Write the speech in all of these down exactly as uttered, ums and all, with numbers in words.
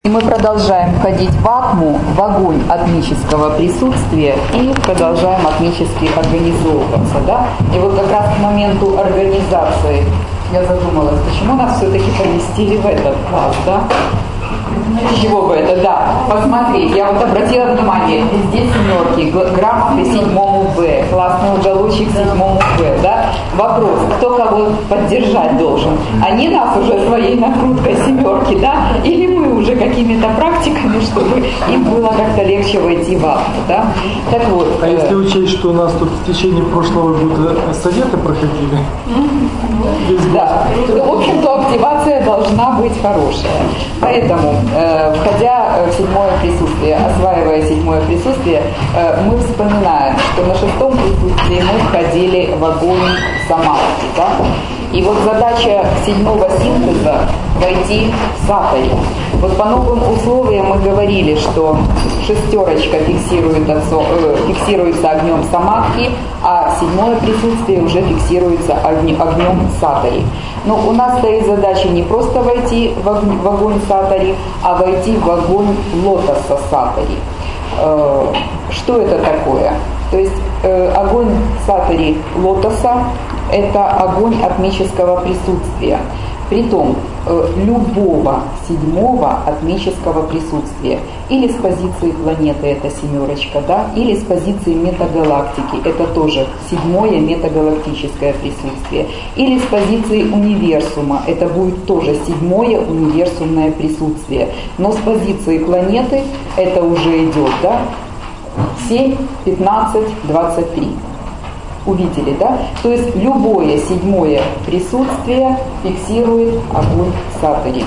И мы продолжаем входить в атму, в огонь атмического присутствия и продолжаем атмически организовываться. Да? И вот как раз к моменту организации я задумалась, почему нас все-таки поместили в этот класс, да? Чего бы это, да. Посмотри, я вот обратила внимание, везде семерки, грамоты седьмому Б, классный уголочек седьмому Б, да. Вопрос, кто кого поддержать должен? Они нас уже своей накруткой семерки, да, или мы уже какими-то практиками, чтобы им было как-то легче войти в атму, да. Так вот. А э... если учесть, что у нас тут в течение прошлого года советы проходили? Да, то, в общем-то, активация должна быть хорошая. Поэтому, э, входя в седьмое присутствие, осваивая седьмое присутствие, э, мы вспоминаем, что на шестом присутствии мы входили в огонь самадхи. Да? И вот задача седьмого синтеза – войти в сатари. Вот по новым условиям мы говорили, что шестерочка фиксирует отцо, э, фиксируется огнем самадхи, а седьмое присутствие уже фиксируется огнем, огнем сатари. Но у нас стоит задача не просто войти в огонь, в огонь сатари, а войти в огонь лотоса сатари. Э, что это такое? То есть э, огонь сатари лотоса – это огонь атмического присутствия. Притом э, любого седьмого атмического присутствия. Или с позиции планеты, это семерочка, да, или с позиции метагалактики, это тоже седьмое метагалактическое присутствие. Или с позиции универсума, это будет тоже седьмое универсумное присутствие. Но с позиции планеты это уже идет, да, семь, пятнадцать, двадцать три. Увидели, да? То есть любое седьмое присутствие фиксирует огонь сатари.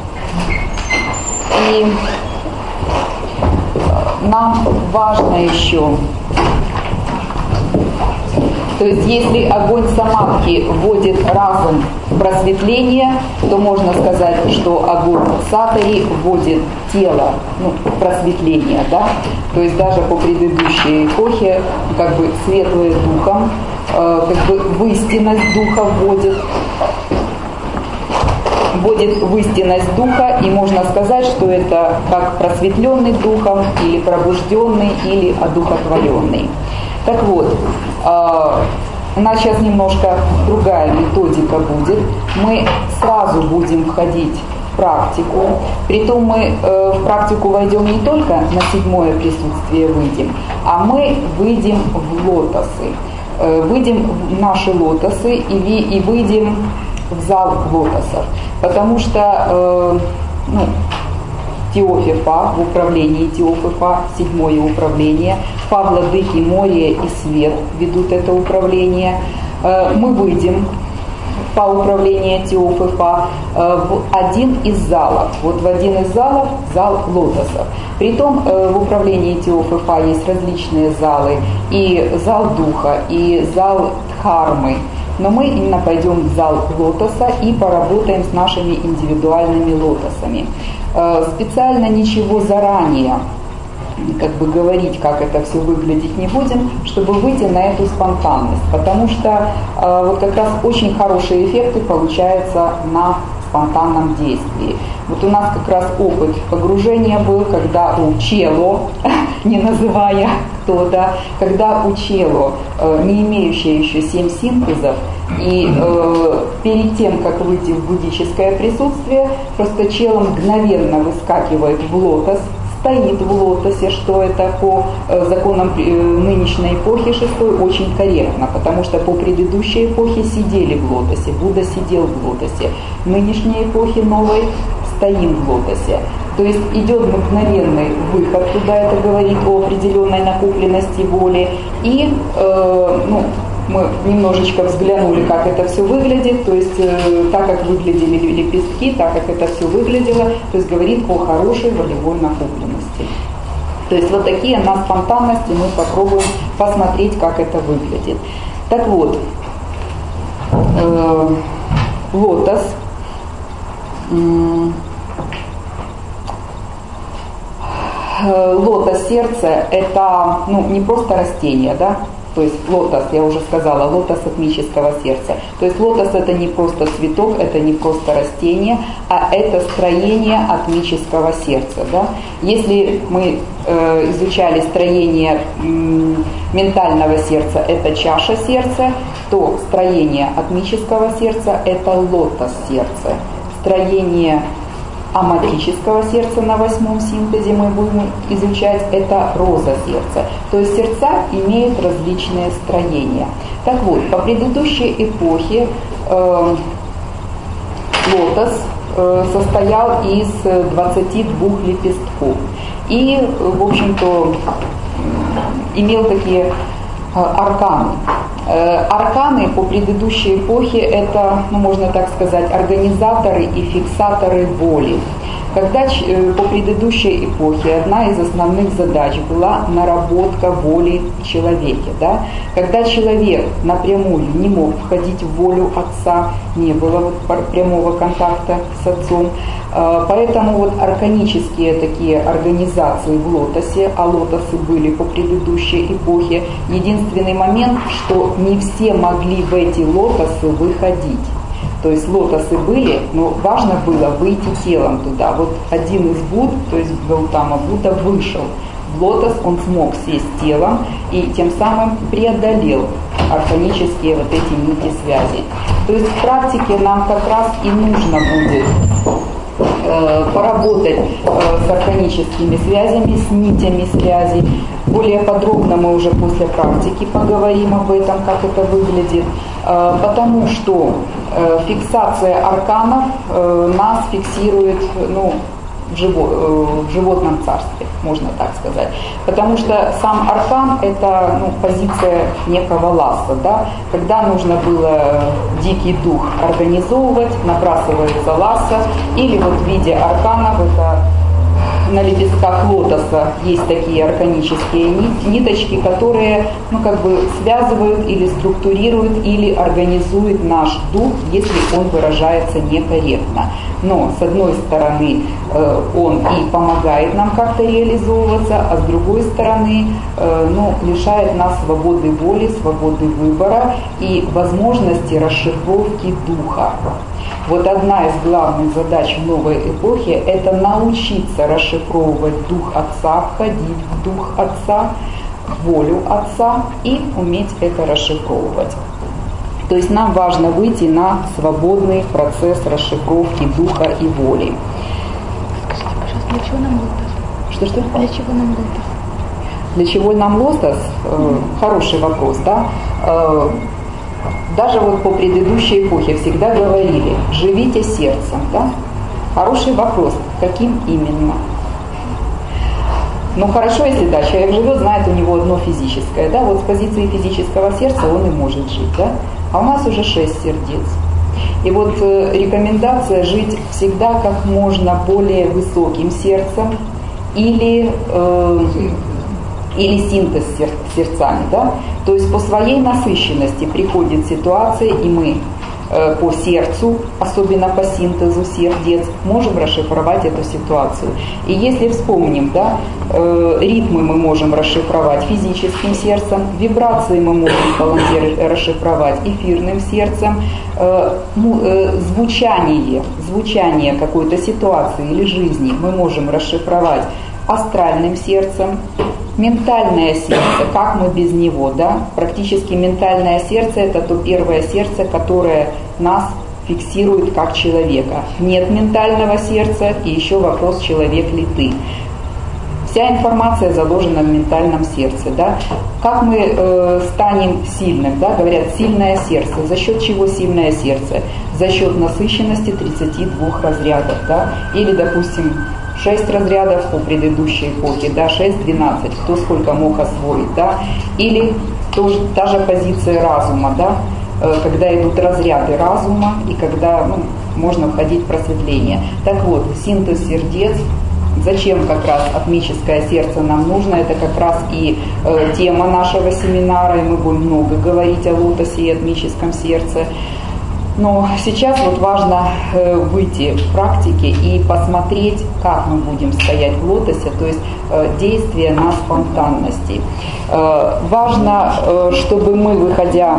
И нам важно еще, то есть если огонь самадхи вводит разум в просветление, то можно сказать, что огонь сатари вводит тело, ну, в просветление, да? То есть даже по предыдущей эпохе как бы светлое духом, э, как бы в истинность духа вводит, вводит в истинность духа, и можно сказать, что это как просветленный духом, или пробужденный, или одухотворенный. Так вот, э, у нас сейчас немножко другая методика будет. Мы сразу будем входить в практику. Притом мы э, в практику войдем не только на седьмое присутствие выйдем, а мы выйдем в лотосы. Э, выйдем в наши лотосы и, ви, и выйдем в зал лотосов. Потому что э, ну, Теофифа, в управлении Теофифа, седьмое управление, Фа, владыки, море и свет ведут это управление. Мы выйдем по управлению Теофифа в один из залов. Вот в один из залов зал лотосов. Притом в управлении Теофифа есть различные залы. И зал духа, и зал дхармы. Но мы именно пойдем в зал лотоса и поработаем с нашими индивидуальными лотосами. Специально ничего заранее как бы говорить, как это все выглядеть не будем, чтобы выйти на эту спонтанность. Потому что э, вот как раз очень хорошие эффекты получаются на спонтанном действии. Вот у нас как раз опыт погружения был, когда у чело, не называя кто, да, когда у чело, э, не имеющее еще семь синтезов, и э, перед тем, как выйти в буддическое присутствие, просто чело мгновенно выскакивает в лотос, стоит в лотосе, что это по э, законам э, нынешней эпохи шестой очень корректно, потому что по предыдущей эпохе сидели в лотосе, Будда сидел в лотосе, в нынешней эпохе новой стоим в лотосе. То есть идет мгновенный выход туда, это говорит о определенной накопленности воли, и э, ну, мы немножечко взглянули, как это все выглядит, то есть э, так как выглядели лепестки, так как это все выглядело, то есть говорит о хорошей волевой накопленности. То есть вот такие на спонтанности мы попробуем посмотреть, как это выглядит. Так вот, э, лотос. Лотос сердце – это ну, не просто растение, да? То есть лотос, я уже сказала, лотос атмического сердца. То есть лотос это не просто цветок, это не просто растение, а это строение атмического сердца. Да? Если мы э, изучали строение м, ментального сердца, это чаша сердца, то строение атмического сердца это лотос сердца. Строение аматического сердца на восьмом синтезе мы будем изучать, это роза сердца. То есть сердца имеют различные строения. Так вот, по предыдущей эпохе э, лотос э, состоял из двадцати двух лепестков. И, в общем-то, имел такие э, арканы. Арканы по предыдущей эпохе это, ну, можно так сказать, организаторы и фиксаторы воли. Когда по предыдущей эпохе одна из основных задач была наработка воли в человеке. Да? Когда человек напрямую не мог входить в волю отца, не было вот прямого контакта с отцом, поэтому вот арканические такие организации в лотосе, а лотосы были по предыдущей эпохе, единственный момент, что не все могли в эти лотосы выходить. То есть лотосы были, но важно было выйти телом туда. Вот один из Будд, то есть Гаутама Будда, вышел в лотос, он смог сесть телом и тем самым преодолел арканические вот эти нити связи. То есть в практике нам как раз и нужно будет э, поработать э, с арканическими связями, с нитями связи. Более подробно мы уже после практики поговорим об этом, как это выглядит, э, потому что э, фиксация арканов э, нас фиксирует, ну, в, живо, э, в животном царстве, можно так сказать. Потому что сам аркан – это, ну, позиция некого ласса. Да? Когда нужно было дикий дух организовывать, набрасывается ласса, или вот в виде арканов это на лепестках лотоса есть такие арканические ниточки, которые, ну, как бы связывают или структурируют, или организуют наш дух, если он выражается некорректно. Но с одной стороны э, он и помогает нам как-то реализовываться, а с другой стороны э, ну, лишает нас свободы воли, свободы выбора и возможности расшифровки духа. Вот одна из главных задач в новой эпохе – это научиться расшифровывать дух Отца, входить в дух Отца, волю Отца и уметь это расшифровывать. То есть нам важно выйти на свободный процесс расшифровки духа и воли. Скажите, пожалуйста, для чего нам лотос? Что-что? Для чего нам лотос? Для чего нам лотос? Э, хороший вопрос, да? Э, Даже вот по предыдущей эпохе всегда говорили, живите сердцем, да? Хороший вопрос, каким именно? Ну хорошо, если да, человек живет, знает, у него одно физическое, да, вот с позиции физического сердца он и может жить, да? А у нас уже шесть сердец. И вот э, рекомендация жить всегда как можно более высоким сердцем или... Э, или синтез сердцами, да? То есть по своей насыщенности приходит ситуация, и мы э, по сердцу, особенно по синтезу сердец, можем расшифровать эту ситуацию. И если вспомним, да, э, ритмы мы можем расшифровать физическим сердцем, вибрации мы можем вполне расшифровать эфирным сердцем, э, ну, э, звучание, звучание какой-то ситуации или жизни мы можем расшифровать астральным сердцем. Ментальное сердце, как мы без него, да? Практически ментальное сердце – это то первое сердце, которое нас фиксирует как человека. Нет ментального сердца, и еще вопрос, человек ли ты. Вся информация заложена в ментальном сердце, да? Как мы э, станем сильным, да? Говорят, сильное сердце. За счет чего сильное сердце? За счет насыщенности тридцати двух разрядов, да? Или, допустим, шесть разрядов по предыдущей эпохе, да, шесть-двенадцать, кто сколько мог освоить, да, или тоже та же позиция разума, да, когда идут разряды разума и когда, ну, можно входить в просветление. Так вот, синтез сердец, зачем как раз атмическое сердце нам нужно, это как раз и э, тема нашего семинара, и мы будем много говорить о лотосе и атмическом сердце. Но сейчас вот важно э, выйти в практике и посмотреть, как мы будем стоять в лотосе, то есть э, действие на спонтанности. Э, важно, э, чтобы мы, выходя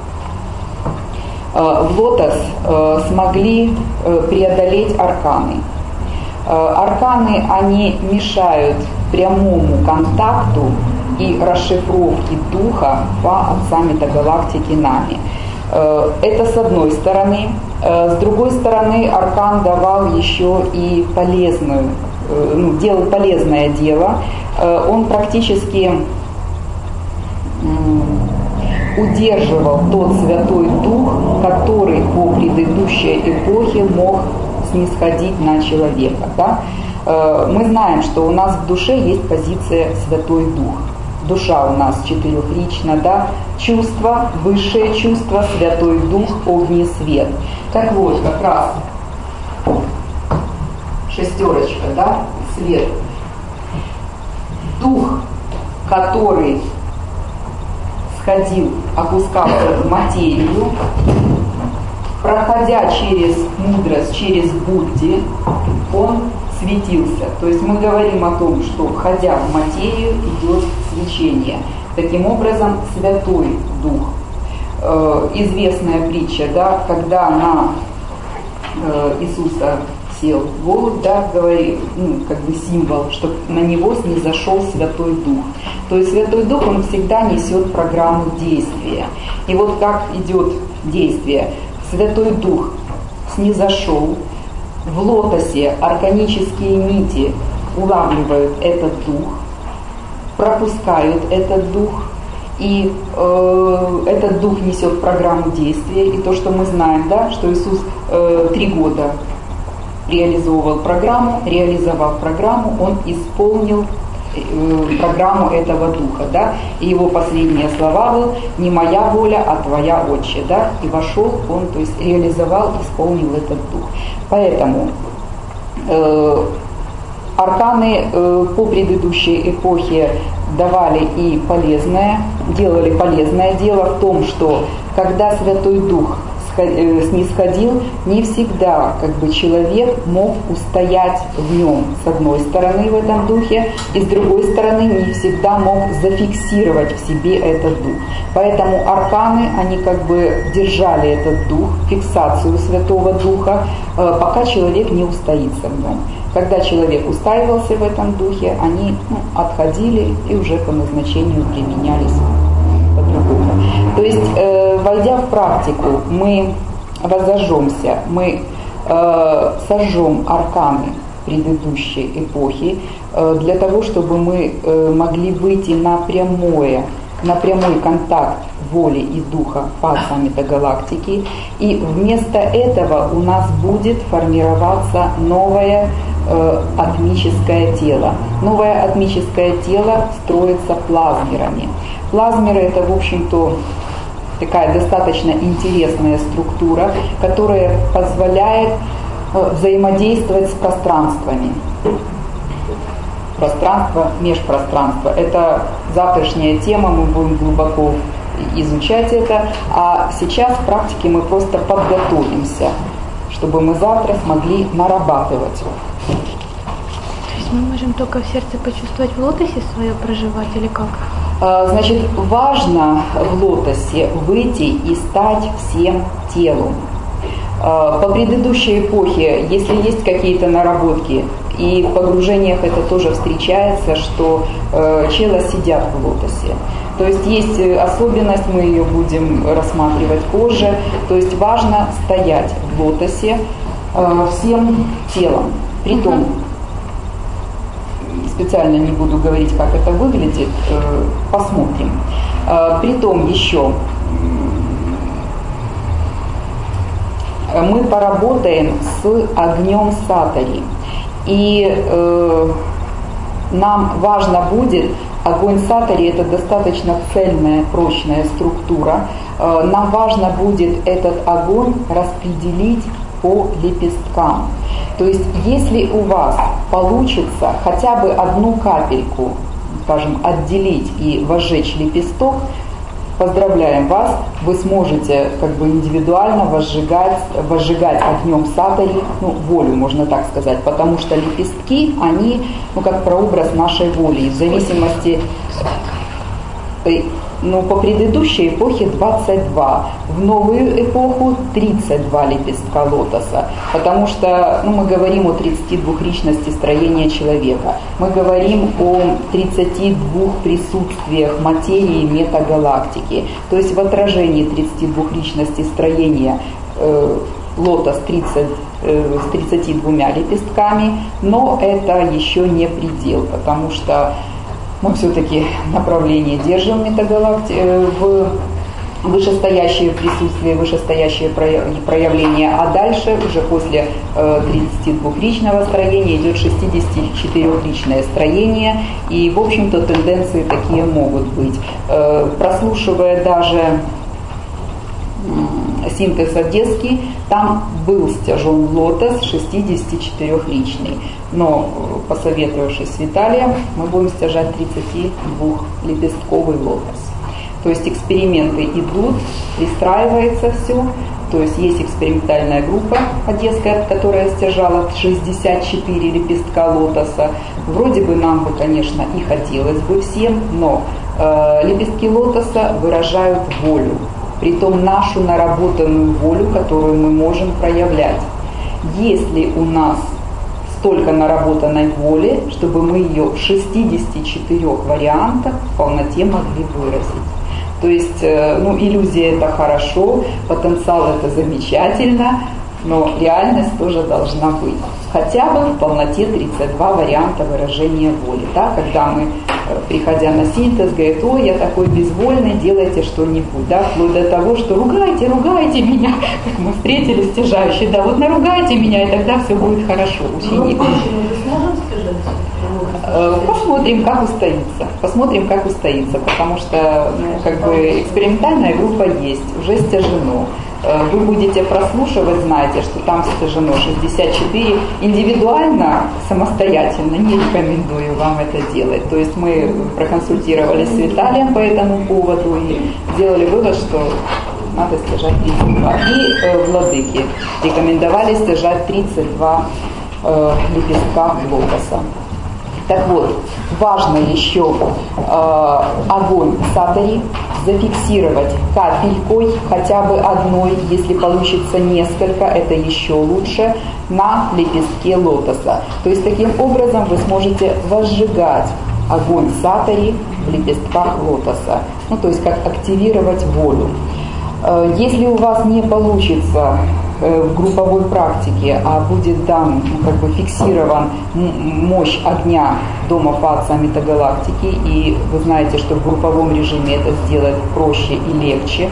э, в лотос, э, смогли э, преодолеть арканы. Э, арканы, они мешают прямому контакту и расшифровке духа по Саммита Галактики нами. Это с одной стороны. С другой стороны, аркан давал еще и полезную, ну, делал полезное дело. Он практически удерживал тот Святой Дух, который по предыдущей эпохе мог снисходить на человека. Да? Мы знаем, что у нас в душе есть позиция Святой Дух. Душа у нас четырехлична, да, чувство, высшее чувство, Святой Дух, огни, свет. Так вот, как раз шестерочка, да, свет. Дух, который сходил, опускался в материю, проходя через мудрость, через Будди, он светился. То есть мы говорим о том, что, входя в материю, идет свечение. Таким образом, Святой Дух. Э, известная притча, да, когда на э, Иисуса сел голубь, да, говорит, ну, как бы символ, что на него снизошел Святой Дух. То есть Святой Дух, он всегда несет программу действия. И вот как идет действие. Святой Дух снизошел, в лотосе арканические нити улавливают этот дух, пропускают этот дух, и э, этот дух несет программу действия. И то, что мы знаем, да, что Иисус э, три года реализовывал программу, реализовав программу, он исполнил э, программу этого духа, да, и его последние слова был: «Не моя воля, а твоя, Отче», да, и вошел он, то есть реализовал, исполнил этот дух. Поэтому э, арканы э, по предыдущей эпохе давали и полезное, делали полезное дело в том, что когда Святой Дух снисходил, не всегда как бы человек мог устоять в нем, с одной стороны, в этом духе, и с другой стороны не всегда мог зафиксировать в себе этот дух. Поэтому арканы, они как бы держали этот дух, фиксацию Святого Духа, пока человек не устоится в нем. Когда человек устаивался в этом духе, они, ну, отходили и уже по назначению применялись по-другому. То есть, э, войдя в практику, мы воззажжемся, мы э, сожжем арканы предыдущей эпохи э, для того, чтобы мы э, могли выйти на прямое, на прямой контакт воли и духа по Саммита Галактики. И вместо этого у нас будет формироваться новое э, атмическое тело. Новое атмическое тело строится плазмерами. Плазмеры — это, в общем-то, такая достаточно интересная структура, которая позволяет взаимодействовать с пространствами. Пространство, межпространство. Это завтрашняя тема, мы будем глубоко изучать это. А сейчас в практике мы просто подготовимся, чтобы мы завтра смогли нарабатывать. То есть мы можем только в сердце почувствовать в лотосе свое проживать или как? Значит, важно в лотосе выйти и стать всем телом. По предыдущей эпохе, если есть какие-то наработки, и в погружениях это тоже встречается, что челы сидят в лотосе. То есть есть особенность, мы ее будем рассматривать позже. То есть важно стоять в лотосе всем телом. Притом, специально не буду говорить, как это выглядит, посмотрим. Притом еще мы поработаем с огнем сатори. И э, нам важно будет, огонь сатори — это достаточно цельная, прочная структура, э, нам важно будет этот огонь распределить по лепесткам. То есть, если у вас получится хотя бы одну капельку, скажем, отделить и возжечь лепесток, поздравляем вас, вы сможете как бы индивидуально возжигать, возжигать огнем сатари, ну, волю, можно так сказать, потому что лепестки, они, ну, как прообраз нашей воли, и в зависимости, ну, по предыдущей эпохе двадцать два, в новую эпоху тридцать два лепестка лотоса, потому что, ну, мы говорим о тридцати двух личности строения человека, мы говорим о тридцати двух присутствиях материи метагалактики, то есть в отражении тридцати двух личностей строения э, лотос тридцать, э, с тридцатью двумя лепестками, но это еще не предел, потому что мы все-таки направление держим метагалакти... в вышестоящее присутствие, вышестоящее проявление, а дальше уже после тридцатидвухличного строения идет шестидесятичетырёхличное строение, и в общем-то тенденции такие могут быть. Прослушивая даже синтез одесский, там был стяжен лотос шестидесятичетырёхличный, но, посоветовавшись с Виталием, мы будем стяжать тридцатидвухлепестковый лотос. То есть эксперименты идут, пристраивается все, то есть есть экспериментальная группа одесская, которая стяжала шестьдесят четыре лепестка лотоса. Вроде бы нам бы, конечно, и хотелось бы всем, но э, лепестки лотоса выражают волю, притом нашу наработанную волю, которую мы можем проявлять. Если у нас столько наработанной воли, чтобы мы ее в шестидесяти четырёх вариантах в полноте могли выразить. То есть, ну, иллюзия это хорошо, потенциал это замечательно, но реальность тоже должна быть. Хотя бы в полноте тридцать два варианта выражения воли. Да? Когда мы, приходя на синтез, говорят: ой, я такой безвольный, делайте что-нибудь. Да? Вплоть до того, что ругайте, ругайте меня, как мы встретили стяжающие, да, вот наругайте меня, и тогда все будет хорошо. Ученик. Посмотрим, как устоится. Посмотрим, как устоится, потому что, ну, как бы экспериментальная группа есть, уже стяжено. Вы будете прослушивать, знаете, что там стяжено шестьдесят четыре. Индивидуально, самостоятельно не рекомендую вам это делать. То есть мы проконсультировались с Виталием по этому поводу и сделали вывод, что надо стяжать тридцать два. И э, владыки рекомендовали стяжать тридцать два э, лепестка лотоса. Так вот, важно еще э, огонь сатари зафиксировать капелькой, хотя бы одной, если получится несколько, это еще лучше, на лепестке лотоса. То есть таким образом вы сможете возжигать огонь сатари в лепестках лотоса. Ну, то есть как активировать волю. Э, если у вас не получится в групповой практике, а будет дан, ну, как бы фиксирован мощь огня дома Фаца метагалактики, и вы знаете, что в групповом режиме это сделать проще и легче,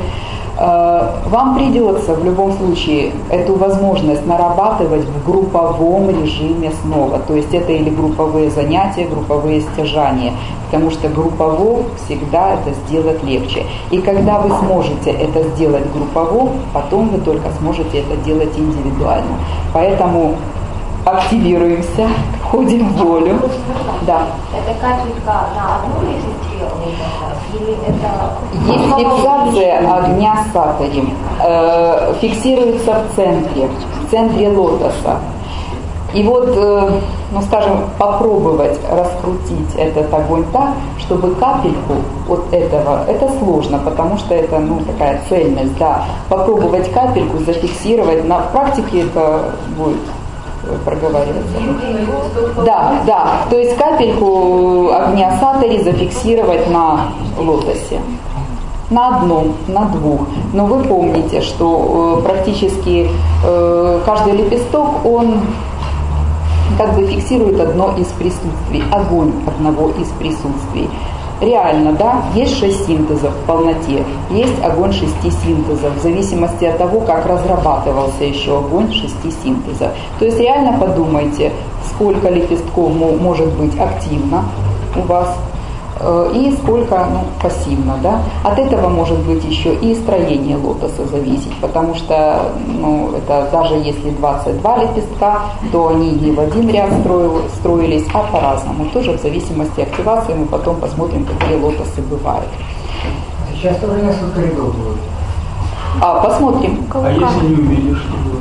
вам придется в любом случае эту возможность нарабатывать в групповом режиме снова. То есть это или групповые занятия, групповые стяжания, потому что группово всегда это сделать легче. И когда вы сможете это сделать группово, потом вы только сможете это делать индивидуально. Поэтому активируемся, входим в волю. Да. Это капелька на одну лепестке или это... Есть фиксация огня сатари. Э, фиксируется в центре, в центре лотоса. И вот, э, ну скажем, попробовать раскрутить этот огонь так, чтобы капельку от этого, это сложно, потому что это, ну, такая цельность, да. Попробовать капельку зафиксировать, на практике это будет проговариваться. Да, да, то есть капельку огня сатари зафиксировать на лотосе. На одном, на двух. Но вы помните, что э, практически э, каждый лепесток, он как бы фиксирует одно из присутствий, огонь одного из присутствий. Реально, да, есть шесть синтезов в полноте, есть огонь шести синтезов, в зависимости от того, как разрабатывался еще огонь шести синтезов. То есть реально подумайте, сколько лепестков может быть активно у вас э, и сколько, ну, пассивно, да. От этого может быть еще и строение лотоса зависеть, потому что, ну, это даже если двадцать два лепестка, то они не в один ряд строил, строились, а по-разному. Тоже в зависимости от активации мы потом посмотрим, какие лотосы бывают. Сейчас тоже несколько рядов будет. А, посмотрим. А если не увидишь, что будет?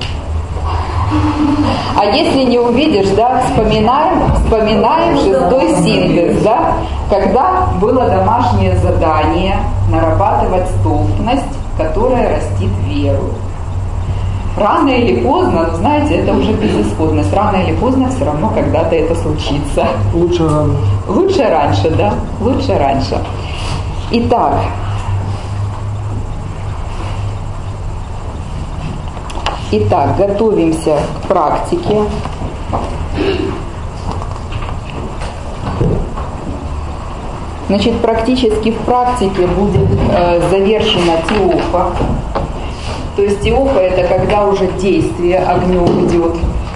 А если не увидишь, да, вспоминаем, вспоминаем шестой синтез, да, когда было домашнее задание нарабатывать столпность, которая растит веру. Рано или поздно, ну, знаете, это уже безысходность. Рано или поздно все равно когда-то это случится. Лучше рано. Лучше раньше, да, лучше раньше. Итак, итак, готовимся к практике. Значит, практически в практике будет э, завершена теофа. То есть теофа — это когда уже действие огнем идет.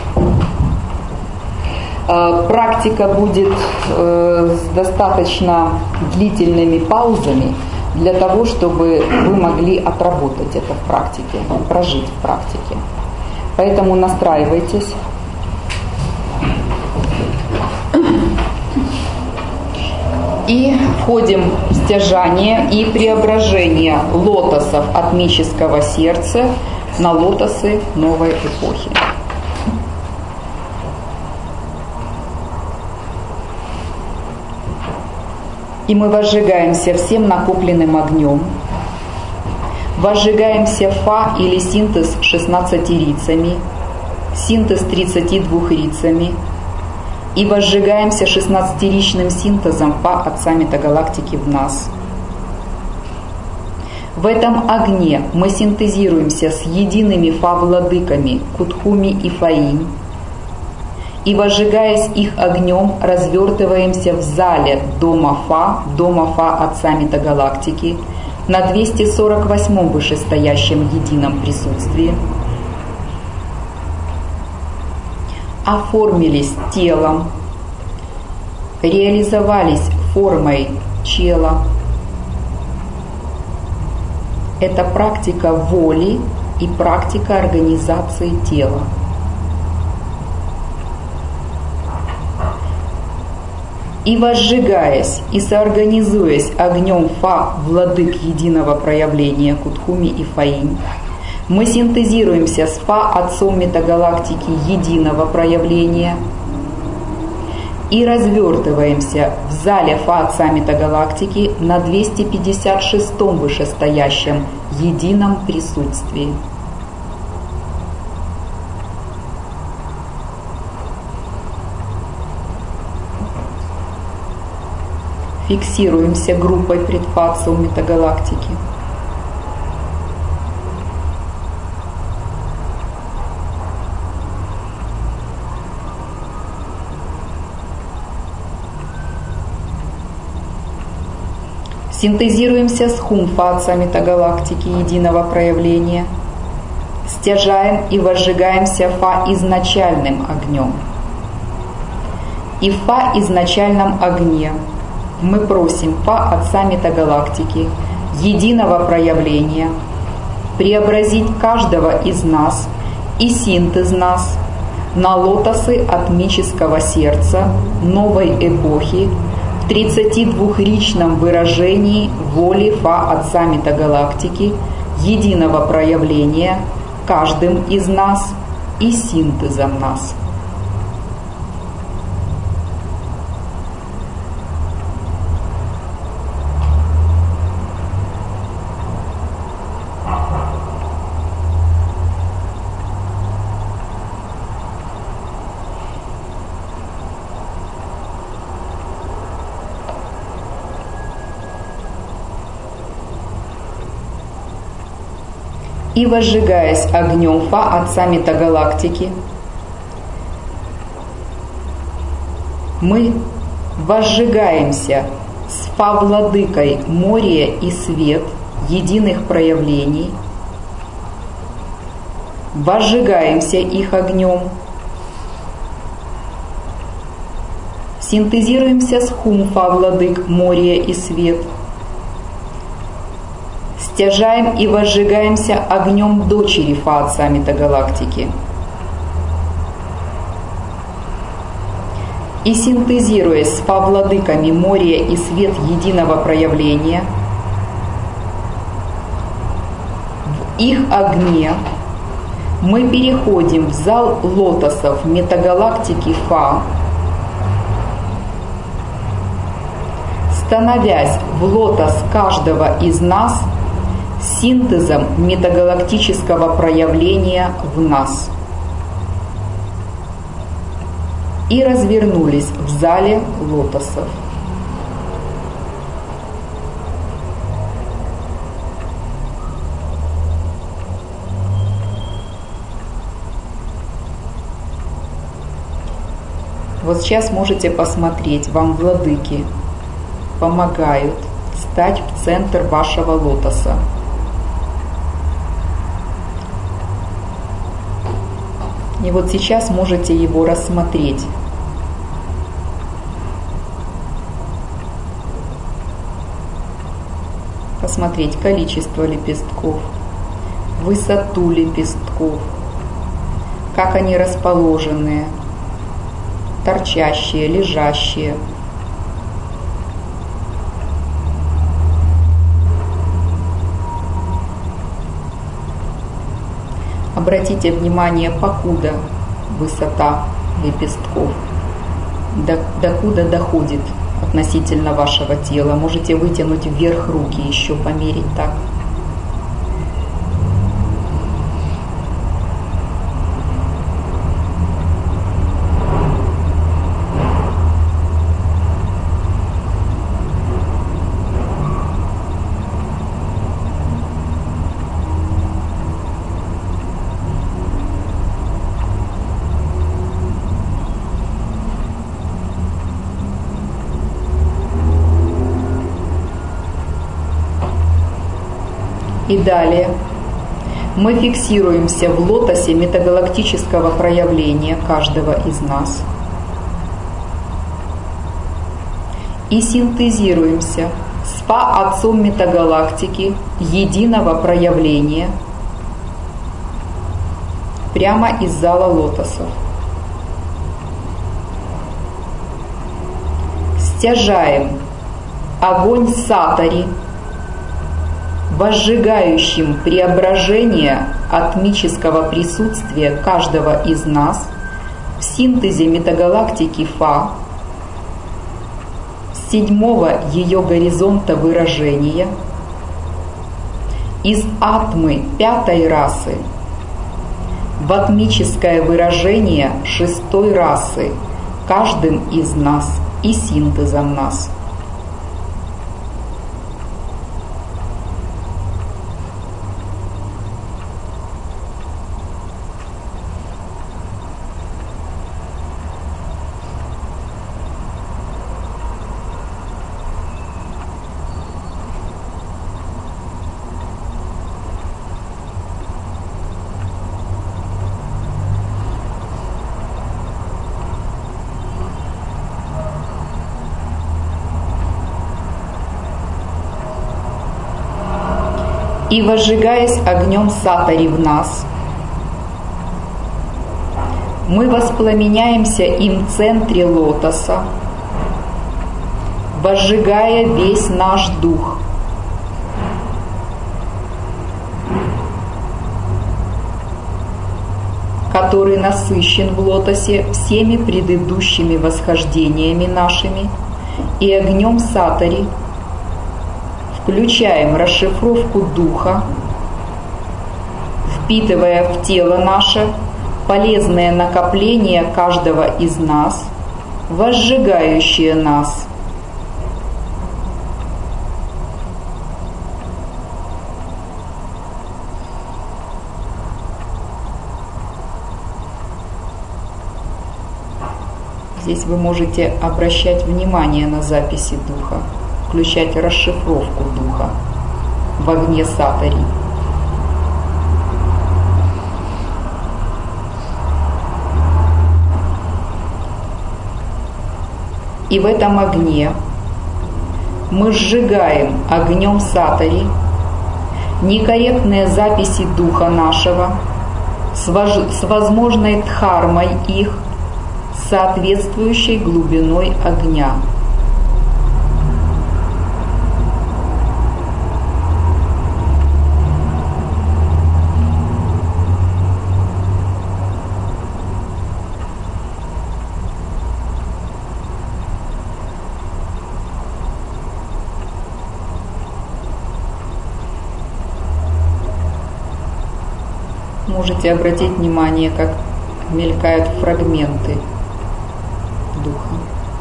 Э, практика будет э, с достаточно длительными паузами для того, чтобы вы могли отработать это в практике, прожить в практике. Поэтому настраивайтесь. И входим в стяжание и преображение лотосов атмического сердца на лотосы новой эпохи. И мы возжигаемся всем накопленным огнем, возжигаемся фа или синтез шестнадцатирицами, синтез тридцатидвухрицами, и возжигаемся шестнадцатиричным синтезом фа Отца Метагалактики в нас. В этом огне мы синтезируемся с едиными фа-владыками Кутхуми и Фаинь, и, возжигаясь их огнем, развертываемся в зале Дома Фа, Дома Фа Отца Метагалактики, на двести сорок восьмом вышестоящем едином присутствии, оформились телом, реализовались формой чела. Это практика воли и практика организации тела. И возжигаясь и соорганизуясь огнем Фа, владык единого проявления Кутхуми и Фаинь, мы синтезируемся с Фа, Отцом Метагалактики единого проявления, и развертываемся в зале Фа Отца Метагалактики на двести пятьдесят шестом вышестоящем едином присутствии. Фиксируемся группой пред Фа Отцом Метагалактики. Синтезируемся с Хум Фа Отца Метагалактики единого проявления. Стяжаем и возжигаемся Фа изначальным огнем. И в Фа изначальном огне мы просим Фа Отца Метагалактики единого проявления преобразить каждого из нас и синтез нас на лотосы атмического сердца новой эпохи в тридцатидвухричном выражении воли Фа Отца Метагалактики единого проявления каждым из нас и синтезом нас. И возжигаясь огнем Фа Отца Метагалактики, мы возжигаемся с Фа-владыкой Мория и Свет единых проявлений, возжигаемся их огнем, синтезируемся с Хум Фа-владык Мория и Свет, стяжаем и возжигаемся огнем дочери Фа Отца Метагалактики. И синтезируясь с Фа-владыками Мория и Свет единого проявления, их огне мы переходим в зал лотосов метагалактики Фа, становясь в лотос каждого из нас синтезом метагалактического проявления в нас. И развернулись в зале лотосов. Вот сейчас можете посмотреть, вам владыки помогают стать в центр вашего лотоса. И вот сейчас можете его рассмотреть. Посмотреть количество лепестков, высоту лепестков, как они расположены, торчащие, лежащие. Обратите внимание, покуда высота лепестков, до, докуда доходит относительно вашего тела. Можете вытянуть вверх руки, еще померить так. И далее мы фиксируемся в лотосе метагалактического проявления каждого из нас и синтезируемся с Фа-Отцом метагалактики единого проявления прямо из зала лотосов. Стяжаем огонь Сатори, возжигающим преображение атмического присутствия каждого из нас в синтезе метагалактики Фа, седьмого ее горизонта выражения, из атмы пятой расы в атмическое выражение шестой расы каждым из нас и синтезом нас. И возжигаясь огнем Сатори в нас, мы воспламеняемся им в центре лотоса, возжигая весь наш дух. Который насыщен в лотосе всеми предыдущими восхождениями нашими и огнем Сатори, включаем расшифровку духа, впитывая в тело наше полезное накопление каждого из нас, возжигающее нас. Здесь вы можете обращать внимание на записи духа, включать расшифровку духа в огне Сатори. И в этом огне мы сжигаем огнем Сатори некорректные записи духа нашего с, вож- с возможной дхармой их, соответствующей глубиной огня. Можете обратить внимание, как мелькают фрагменты духа.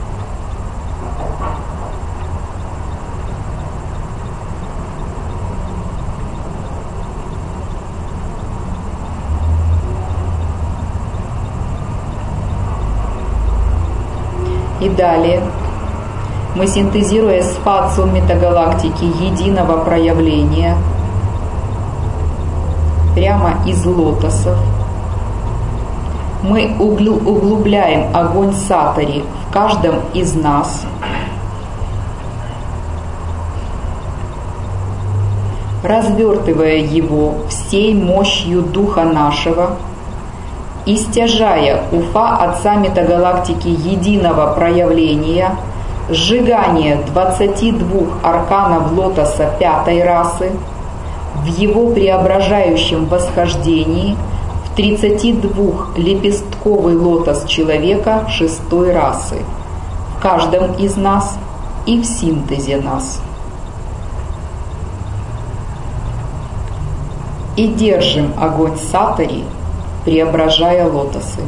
И далее мы, синтезируя спациум метагалактики единого проявления прямо из лотосов, мы углубляем огонь сатори в каждом из нас, развертывая его всей мощью духа нашего, и стяжая уфа Отца Метагалактики единого проявления, сжигание двадцати двух арканов лотоса пятой расы в его преображающем восхождении в тридцатидвухлепестковый лотос человека шестой расы, в каждом из нас и в синтезе нас. И держим огонь сатори, преображая лотосы.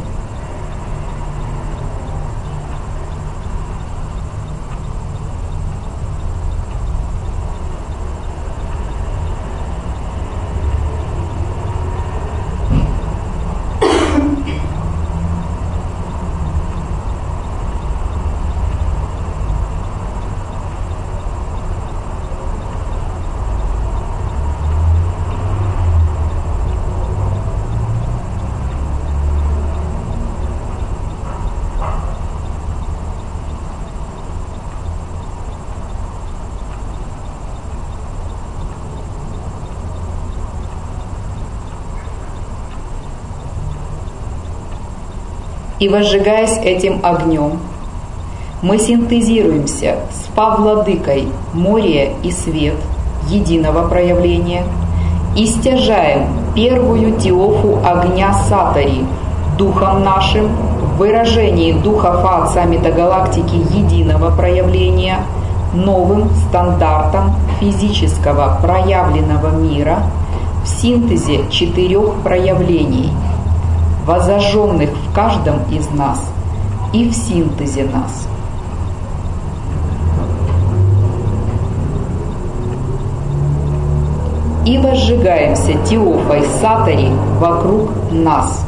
И возжигаясь этим огнем, мы синтезируемся с Па-владыкой Мория и Свет единого проявления и стяжаем первую теофу огня сатори духом нашим в выражении духа Фа Отца Метагалактики единого проявления новым стандартом физического проявленного мира в синтезе четырех проявлений, воззажженных в каждом из нас и в синтезе нас. И возжигаемся теофой сатори вокруг нас.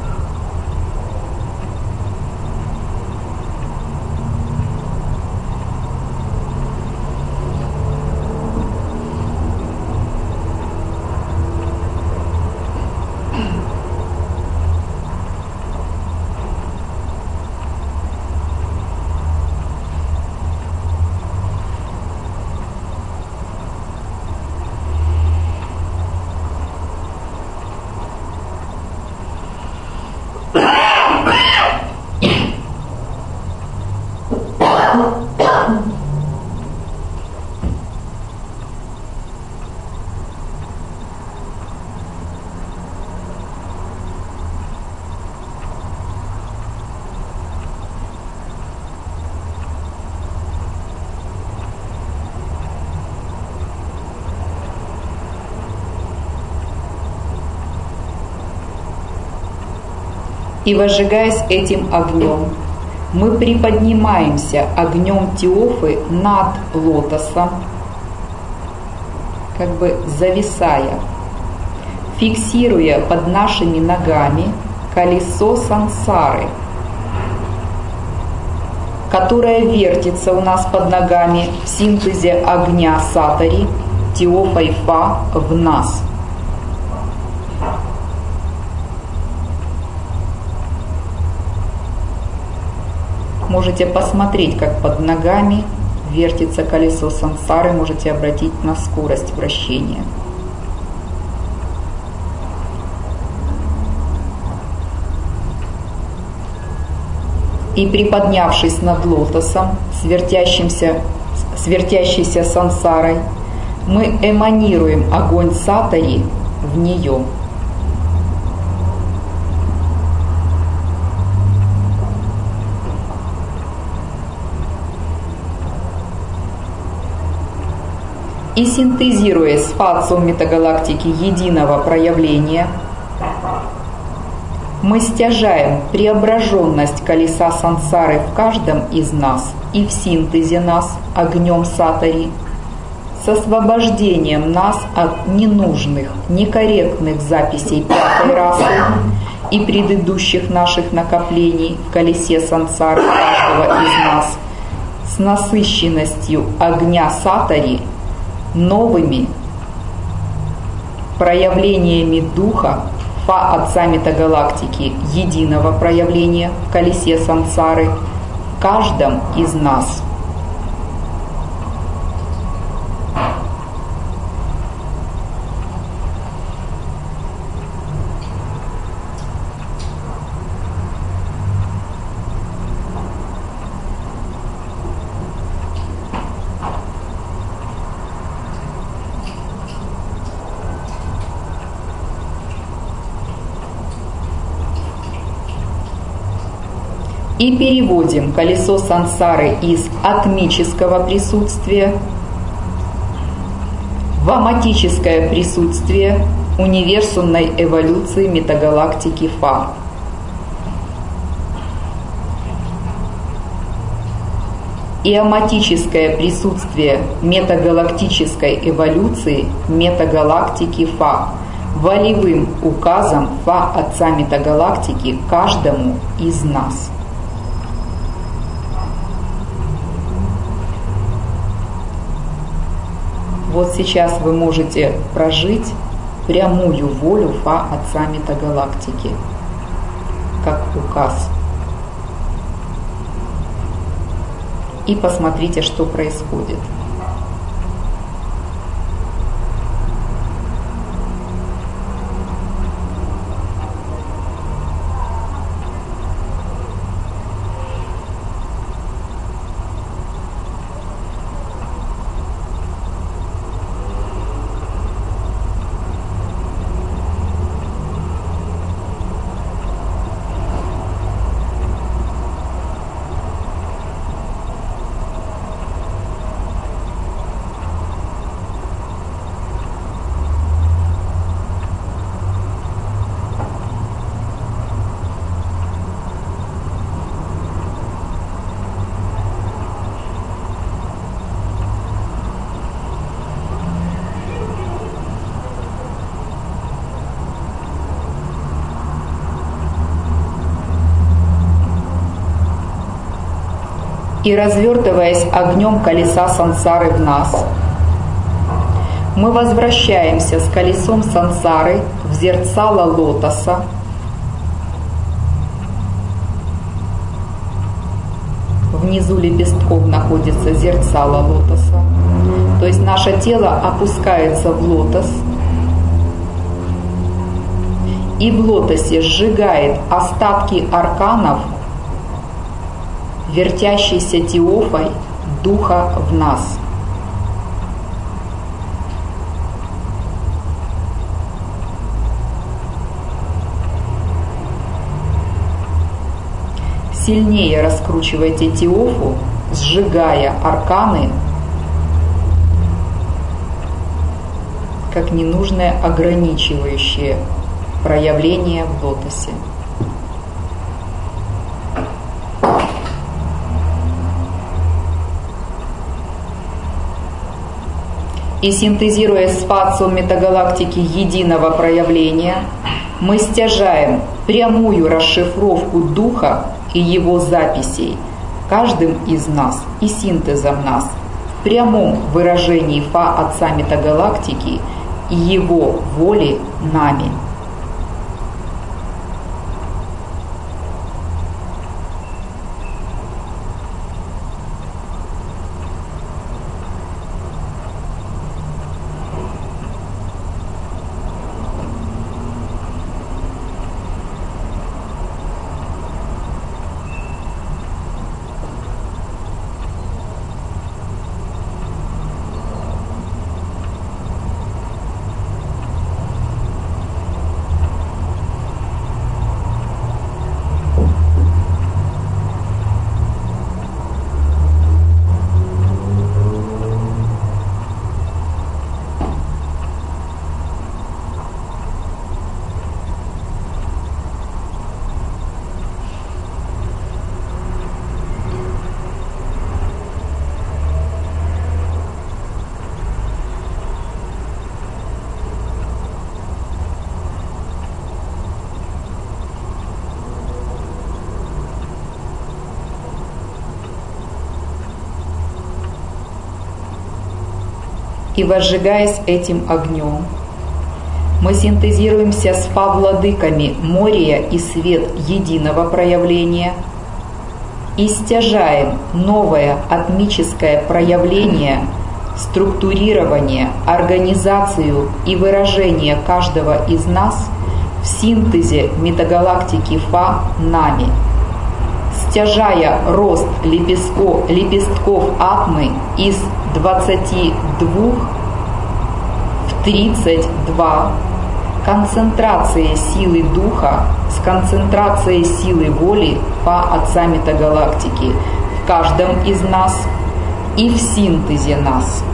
И возжигаясь этим огнем, мы приподнимаемся огнем теофы над лотосом, как бы зависая, фиксируя под нашими ногами колесо сансары, которое вертится у нас под ногами в синтезе огня сатори, теофой Фа в нас. Можете посмотреть, как под ногами вертится колесо сансары, можете обратить на скорость вращения. И приподнявшись над лотосом, с вертящимся, с вертящейся сансарой, мы эманируем огонь сатори в нее. И синтезируя с фациум метагалактики единого проявления, Мы стяжаем преображенность колеса сансары в каждом из нас и в синтезе нас огнем сатари, с освобождением нас от ненужных, некорректных записей пятой расы и предыдущих наших накоплений в колесе сансары каждого из нас, с насыщенностью огня сатари новыми проявлениями духа Фа Отца Метагалактики, единого проявления в колесе сансары в каждом из нас. И переводим колесо сансары из атмического присутствия в аматическое присутствие универсумной эволюции метагалактики Фа. И аматическое присутствие метагалактической эволюции метагалактики Фа волевым указом Фа Отца Метагалактики каждому из нас. Вот сейчас вы можете прожить прямую волю Фа Отца Метагалактики, как указ. И посмотрите, что происходит. И развертываясь огнем колеса сансары в нас, мы возвращаемся с колесом сансары в зерцало лотоса, внизу лепестков находится зерцало лотоса, то есть наше тело опускается в лотос, и в лотосе сжигает остатки арканов, вертящейся теофой духа в нас. Сильнее раскручивайте теофу, сжигая арканы, как ненужное ограничивающее проявление в лотосе. И синтезируя с фациум метагалактики единого проявления, мы стяжаем прямую расшифровку духа и его записей каждым из нас и синтезом нас в прямом выражении Фа Отца Метагалактики и его воли нами. И возжигаясь этим огнем, мы синтезируемся с фа-владыками Мория и Свет единого проявления и стяжаем новое атмическое проявление, структурирование, организацию и выражение каждого из нас в синтезе метагалактики Фа нами, стяжая рост лепестков, лепестков атмы из двадцати двух в тридцать два, концентрация силы духа с концентрацией силы воли Фа Отца Метагалактики в каждом из нас и в синтезе нас.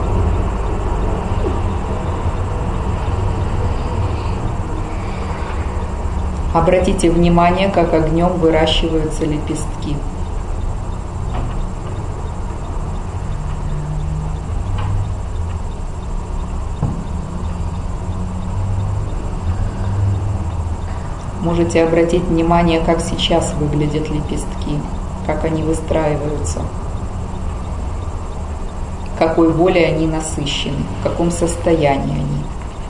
Обратите внимание, как огнем выращиваются лепестки. Можете обратить внимание, как сейчас выглядят лепестки, как они выстраиваются, какой волей они насыщены, в каком состоянии они.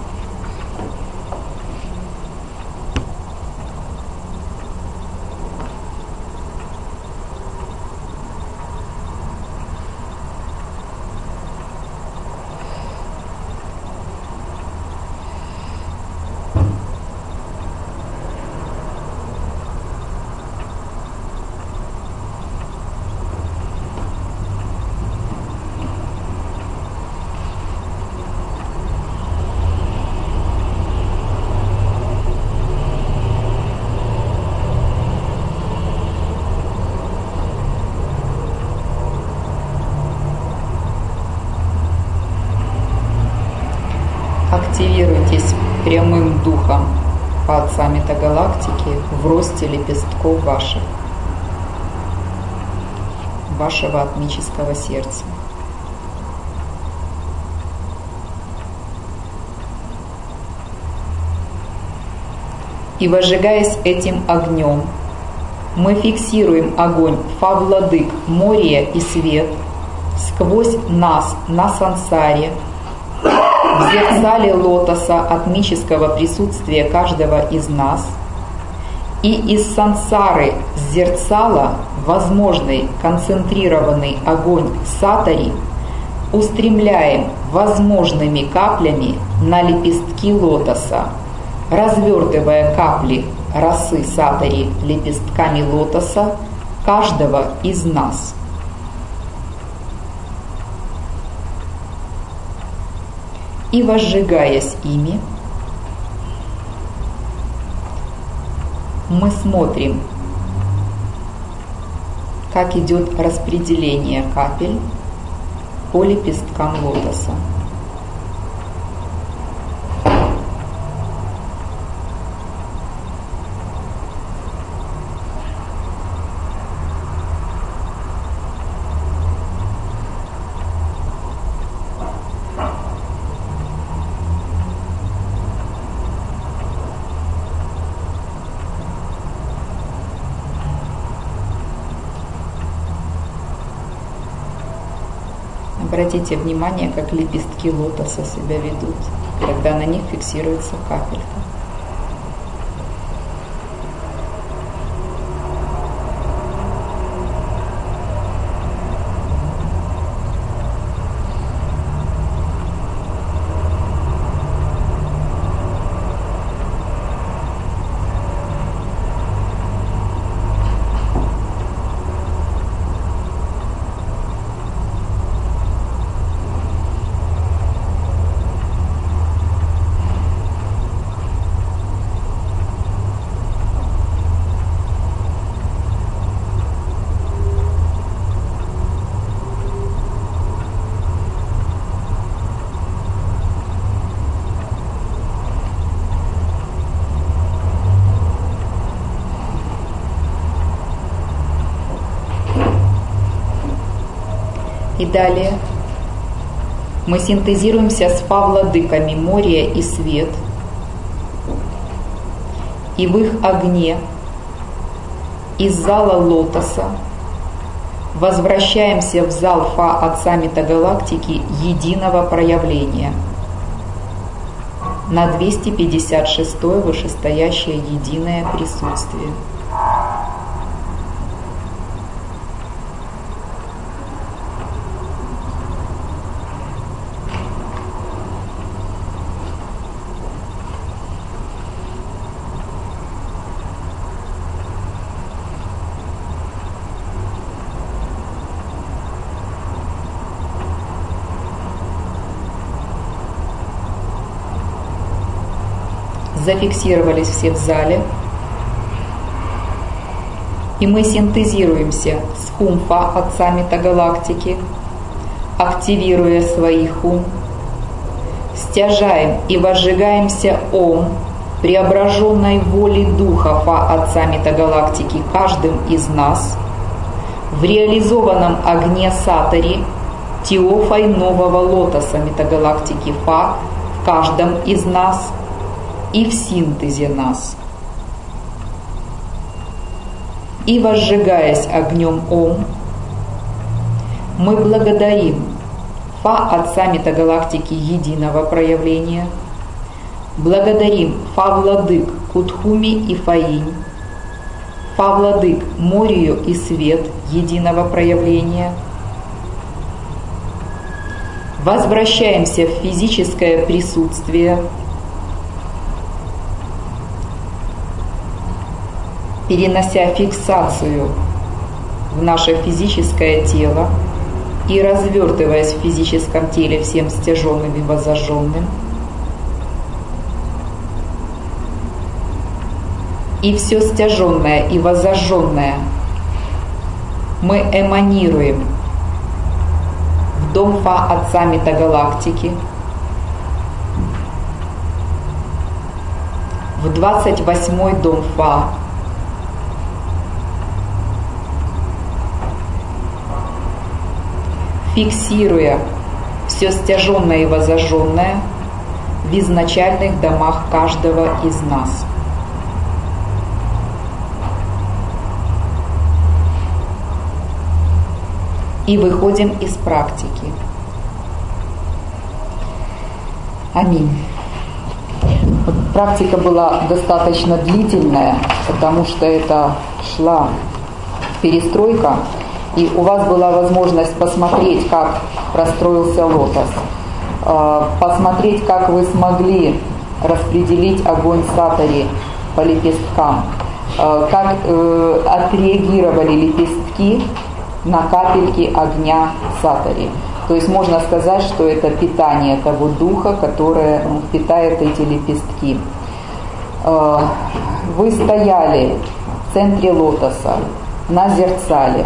Активируйтесь прямым духом Отца Метагалактики в росте лепестков ваших, вашего атмического сердца. И возжигаясь этим огнем, мы фиксируем огонь Фа-владык Мория и Свет сквозь нас на сансаре, в зерцале лотоса атмического присутствия каждого из нас, и из сансары с зерцала возможный концентрированный огонь сатари устремляем возможными каплями на лепестки лотоса, развертывая капли росы сатари лепестками лотоса каждого из нас. И возжигаясь ими, мы смотрим, как идет распределение капель по лепесткам лотоса. Обратите внимание, как лепестки лотоса себя ведут, когда на них фиксируется капелька. И далее мы синтезируемся с Фа-владыками Мория и Свет, и в их огне из зала лотоса Возвращаемся в зал Фа от саммита галактики единого проявления на двести пятьдесят шестое вышестоящее единое присутствие. Зафиксировались все в зале. И мы синтезируемся с хум-фа от саммита галактики, активируя свои хум, стяжаем и возжигаемся ом, преображенной волей духа Фа от саммита галактики каждым из нас, в реализованном огне Сатори, теофой нового лотоса метагалактики Фа в каждом из нас и в синтезе нас. И возжигаясь огнем Ом, мы благодарим Фа от саммита галактики единого проявления, благодарим Фа-владык Кутхуми и Фаинь, Фа-владык Морию и Свет единого проявления. Возвращаемся в физическое присутствие, перенося фиксацию в наше физическое тело и развертываясь в физическом теле всем стяженным и воззаженным. И все стяженное и воззаженное мы эманируем в дом Фа от саммита галактики, в двадцать восьмой дом Фа, фиксируя все стяженное и воззаженное в изначальных домах каждого из нас. И выходим из практики. Аминь. Практика была достаточно длительная, потому что это шла перестройка, и у вас была возможность посмотреть, как простроился лотос, посмотреть, как вы смогли распределить огонь Сатори по лепесткам, как отреагировали лепестки на капельки огня Сатори. То есть можно сказать, что это питание того духа, которое питает эти лепестки. Вы стояли в центре лотоса на зерцале.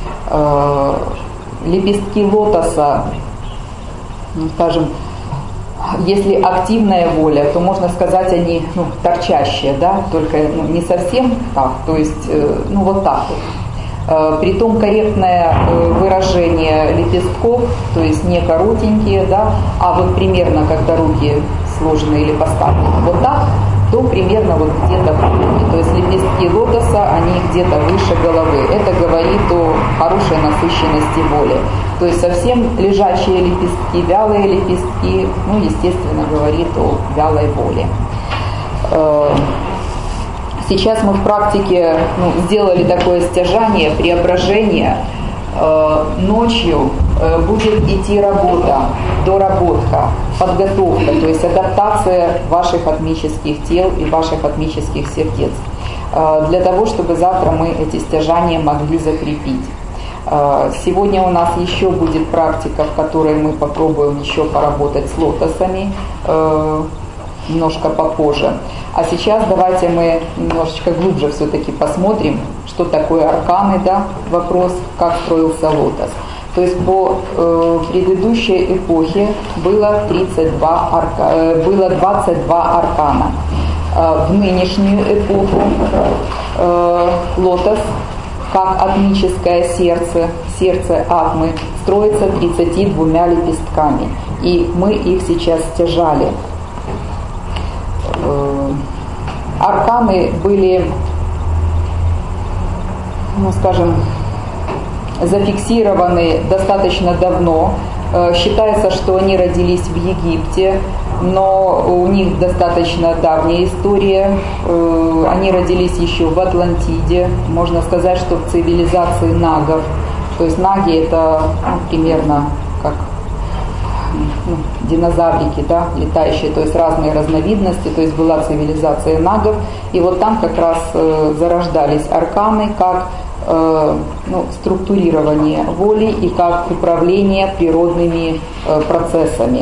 Лепестки лотоса, скажем, если активная воля, то можно сказать, они ну, торчащие, да, только ну, не совсем так, то есть ну вот так вот. Притом корректное выражение лепестков, то есть не коротенькие, да, а вот примерно, когда руки сложены или поставлены вот так, то примерно вот где-то в уровне. То есть лепестки лотоса, они где-то выше головы. Это говорит о хорошей насыщенности воли. То есть совсем лежачие лепестки, вялые лепестки, ну, естественно, говорит о вялой воле. Сейчас мы в практике ну, сделали такое стяжание, преображение. Э, ночью э, будет идти работа, доработка, подготовка, то есть адаптация ваших атмических тел и ваших атмических сердец, э, для того, чтобы завтра мы эти стяжания могли закрепить. Э, сегодня у нас еще будет практика, в которой мы попробуем еще поработать с лотосами, э, немножко попозже. А сейчас давайте мы немножечко глубже все-таки посмотрим, что такое арканы, да, вопрос, как строился лотос. То есть по э, предыдущей эпохе было, тридцать два арка, э, было двадцать два аркана. Э, в нынешнюю эпоху э, лотос, как атмическое сердце, сердце атмы, строится тридцатью двумя лепестками. И мы их сейчас стяжали. Арканы были, ну, скажем, зафиксированы достаточно давно. Считается, что они родились в Египте, но у них достаточно давняя история. Они родились еще в Атлантиде. Можно сказать, что в цивилизации нагов. То есть наги это ну, примерно как ну, динозаврики, да, летающие, то есть разные разновидности. То есть была цивилизация нагов. И вот там как раз зарождались арканы как ну, структурирование воли и как управление природными э, процессами.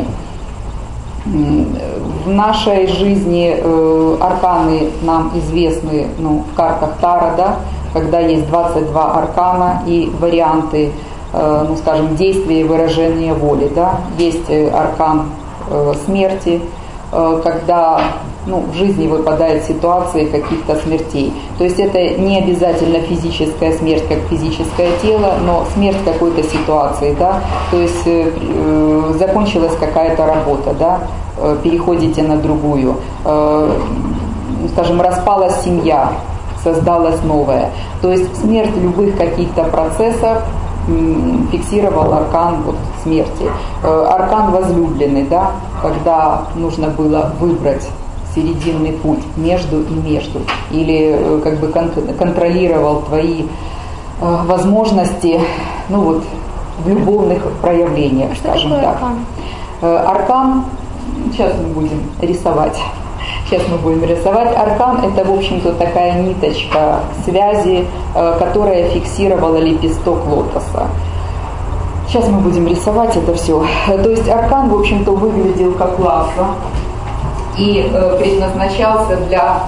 В нашей жизни э, арканы нам известны ну, в картах Таро, да, когда есть двадцать два аркана и варианты, э, ну, скажем, действия и выражения воли. Да. Есть аркан э, смерти, э, когда ну, в жизни выпадают ситуации каких-то смертей. То есть это не обязательно физическая смерть, как физическое тело, но смерть какой-то ситуации, да. То есть э, закончилась какая-то работа, да, э, переходите на другую. Э, скажем, распалась семья, создалась новая. То есть смерть любых каких-то процессов фиксировал аркан вот, смерти. Э, аркан возлюбленный, да, когда нужно было выбрать серединный путь между и между, или как бы кон- контролировал твои э, возможности, ну вот, в любовных проявлениях, а скажем что такое так. аркан? Э, аркан, сейчас мы будем рисовать. Сейчас мы будем рисовать. Аркан – это, в общем-то, такая ниточка связи, э, которая фиксировала лепесток лотоса. Сейчас мы будем рисовать это все. То есть аркан, в общем-то, выглядел как ласса и э, предназначался для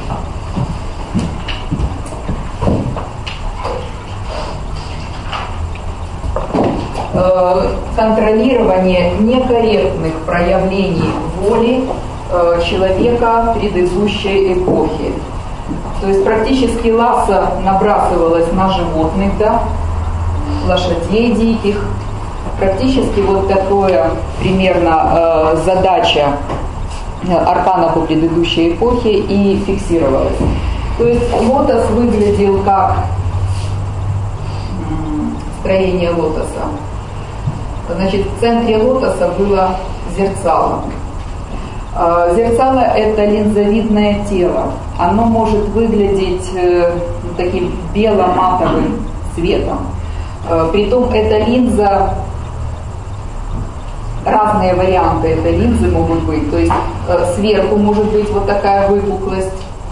э, контролирования некорректных проявлений воли э, человека предыдущей эпохи. То есть практически ласса набрасывалась на животных, да, лошадей диких. Практически вот такое примерно э, задача аркана по предыдущей эпохе и фиксировалась. То есть лотос выглядел как строение лотоса. Значит, в центре лотоса было зерцало. Зерцало – это линзовидное тело. Оно может выглядеть таким бело-матовым цветом. Притом эта линза, разные варианты этой линзы могут быть. То есть сверху может быть вот такая выпуклость,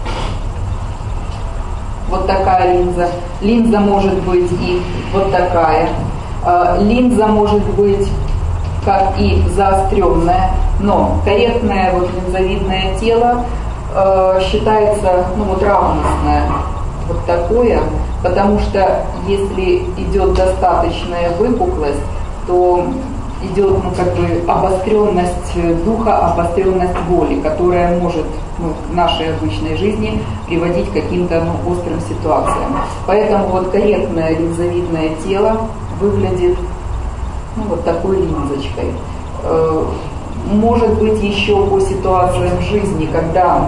вот такая линза. Линза может быть и вот такая. Линза может быть как и заостренная, но корректное вот линзовидное тело э, считается ну, вот равностное, вот такое, потому что если идет достаточная выпуклость, то идет ну, как бы обостренность духа, обостренность воли, которая может ну, в нашей обычной жизни приводить к каким-то ну, острым ситуациям. Поэтому вот корректное линзовидное тело выглядит ну, вот такой линзочкой. Э, может быть еще по ситуациям жизни, когда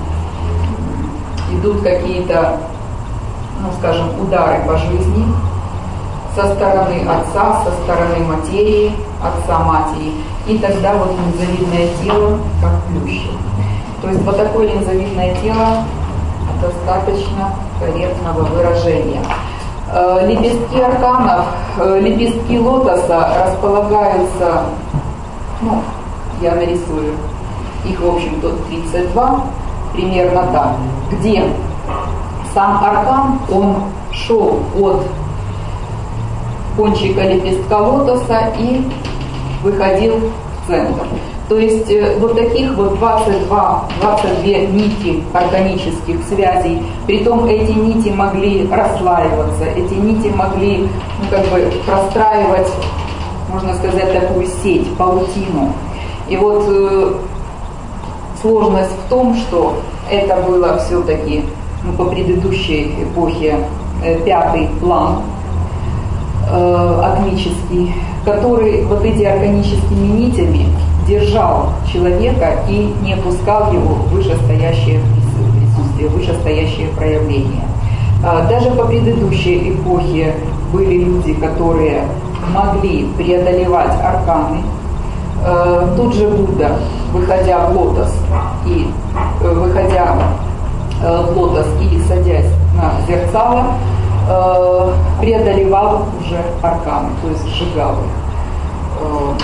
идут какие-то, ну скажем, удары по жизни со стороны отца, со стороны материи, отца-матери, и тогда вот линзовидное тело как плющит. То есть вот такое линзовидное тело достаточно корректного выражения. Лепестки арканов, лепестки лотоса располагаются, ну, я нарисую их, в общем-то, тридцать два, примерно так, где сам аркан, он шел от кончика лепестка лотоса и выходил в центр. То есть вот таких вот двадцать два, двадцать две нити органических связей, притом эти нити могли расслаиваться, эти нити могли ну, как бы простраивать, можно сказать, такую сеть, паутину. И вот э, сложность в том, что это было все-таки ну, по предыдущей эпохе э, пятый план э, акмический, который вот эти органическими нитями держал человека и не пускал его в вышестоящее присутствие, вышестоящее проявление. Даже по предыдущей эпохе были люди, которые могли преодолевать арканы. Тут же Будда, выходя в лотос и выходя в лотос или садясь на зерцало, преодолевал уже арканы, то есть сжигал их.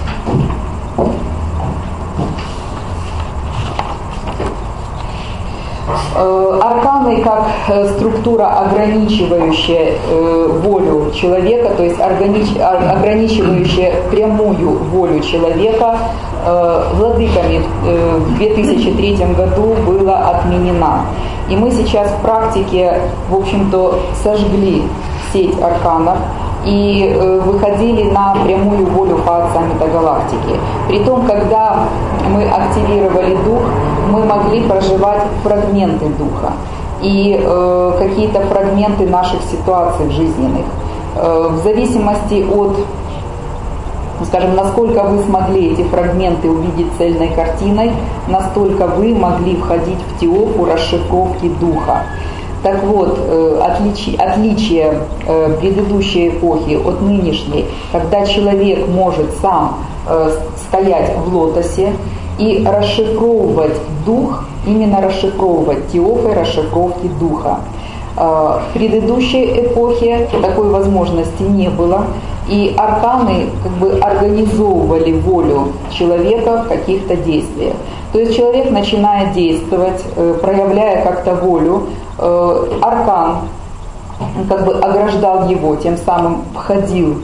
Арканы как структура, ограничивающая волю человека, то есть ограничивающая прямую волю человека, владыками в две тысячи третьем году была отменена. И мы сейчас в практике, в общем-то, сожгли сеть арканов и выходили на прямую волю Хаотса метагалактики. Притом, когда мы активировали дух, мы могли проживать фрагменты духа и э, какие-то фрагменты наших ситуаций жизненных. Э, в зависимости от, скажем, насколько вы смогли эти фрагменты увидеть цельной картиной, настолько вы могли входить в теофу расшифровки духа. Так вот, э, отличие, отличие э, предыдущей эпохи от нынешней, когда человек может сам э, стоять в лотосе и расшифровывать дух, именно расшифровывать теофы расшифровки духа. В предыдущей эпохе такой возможности не было, и арканы как бы организовывали волю человека в каких-то действиях. То есть человек начинает действовать, проявляя как-то волю, аркан как бы ограждал его, тем самым входил,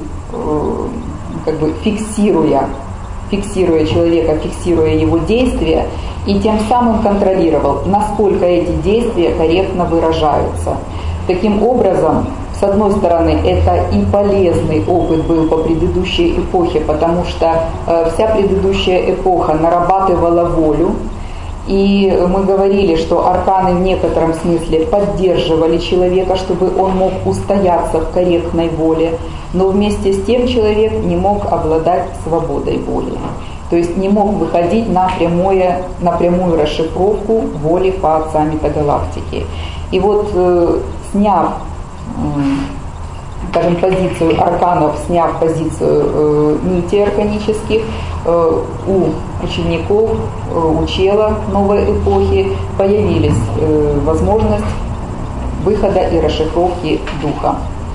как бы фиксируя фиксируя человека, фиксируя его действия, и тем самым контролировал, насколько эти действия корректно выражаются. Таким образом, с одной стороны, это и полезный опыт был по предыдущей эпохе, потому что э, вся предыдущая эпоха нарабатывала волю, и мы говорили, что арканы в некотором смысле поддерживали человека, чтобы он мог устояться в корректной воле, но вместе с тем человек не мог обладать свободой воли. То есть не мог выходить на, прямое, на прямую расшифровку воли Хаотса метагалактики. И вот э, сняв, э, скажем, позицию арканов, сняв позицию э, нитей арканических, э, у учеников, э, у чела новой эпохи появились э, возможность выхода и расшифровки духа.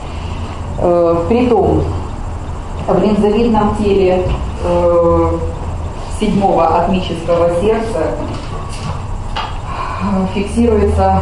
Э, притом в линзовидном теле э, седьмого атмического сердца фиксируется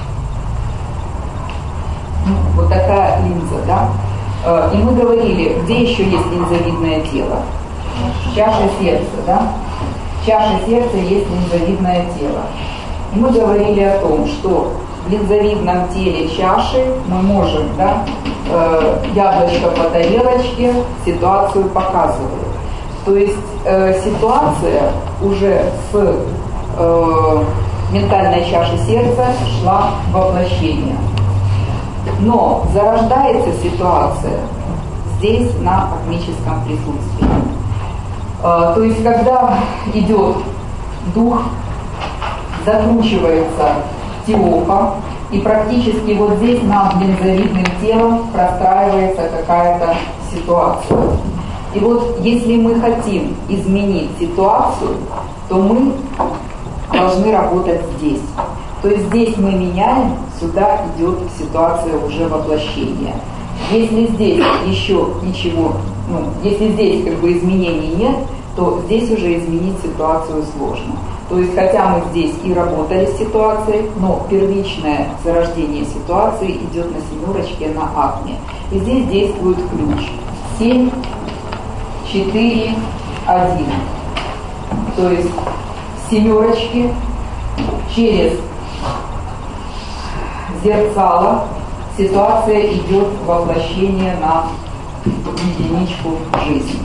ну, вот такая линза, да? И мы говорили, где еще есть линзовидное тело? Чаша сердца, да? Чаша сердца есть линзовидное тело. И мы говорили о том, что в линзовидном теле чаши мы можем, да, э, яблочко по тарелочке ситуацию показывает. То есть э, ситуация уже с э, ментальной чаши сердца шла в воплощение. Но зарождается ситуация здесь на атмическом присутствии. Э, то есть когда идет дух, закручивается теофа, и практически вот здесь над линзовидным телом простраивается какая-то ситуация. И вот если мы хотим изменить ситуацию, то мы должны работать здесь. То есть здесь мы меняем, сюда идет ситуация уже воплощения. Если здесь еще ничего, ну, если здесь как бы изменений нет, то здесь уже изменить ситуацию сложно. То есть хотя мы здесь и работали с ситуацией, но первичное зарождение ситуации идет на семерочке, на атме. И здесь действует ключ семь, четыре, один. То есть семерочки через зерцало ситуация идет в воплощение на единичку жизни.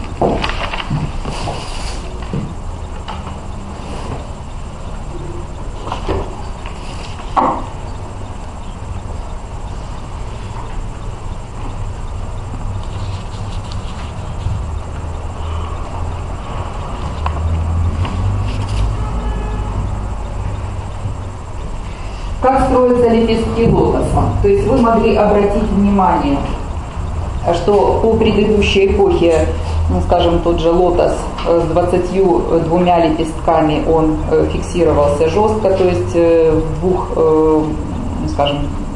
Как строятся лепестки лотоса? То есть вы могли обратить внимание что по предыдущей эпохе, ну, скажем, тот же лотос с двадцатью двумя лепестками, он фиксировался жестко, то есть в двух, ну, скажем,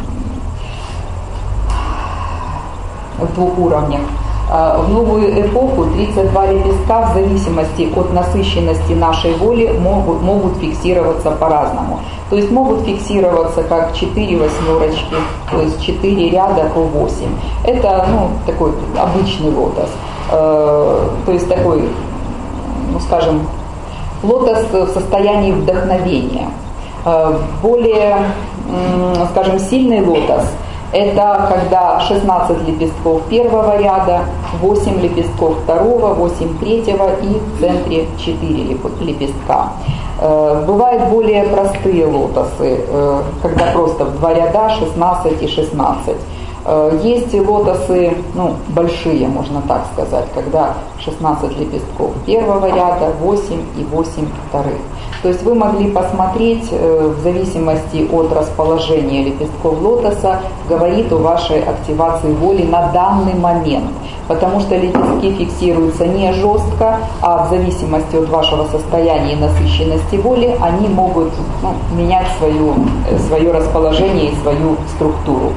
в двух уровнях. В новую эпоху тридцать два лепестка в зависимости от насыщенности нашей воли могут, могут фиксироваться по-разному. То есть могут фиксироваться как четыре восьмерочки, то есть четыре ряда по восемь. Это, ну, такой обычный лотос. Э, то есть такой, ну, скажем, лотос в состоянии вдохновения. Э, более, э, скажем, сильный лотос — это когда шестнадцать лепестков первого ряда, восемь лепестков второго, восемь третьего и в центре четыре лепестка. Бывают более простые лотосы, когда просто в два ряда шестнадцать и шестнадцать. Есть лотосы, ну, большие, можно так сказать, когда шестнадцать лепестков первого ряда, восемь и восемь вторых. То есть вы могли посмотреть, в зависимости от расположения лепестков лотоса, говорит о вашей активации воли на данный момент. Потому что лепестки фиксируются не жестко, а в зависимости от вашего состояния и насыщенности воли, они могут, ну, менять свою, свое расположение и свою структуру.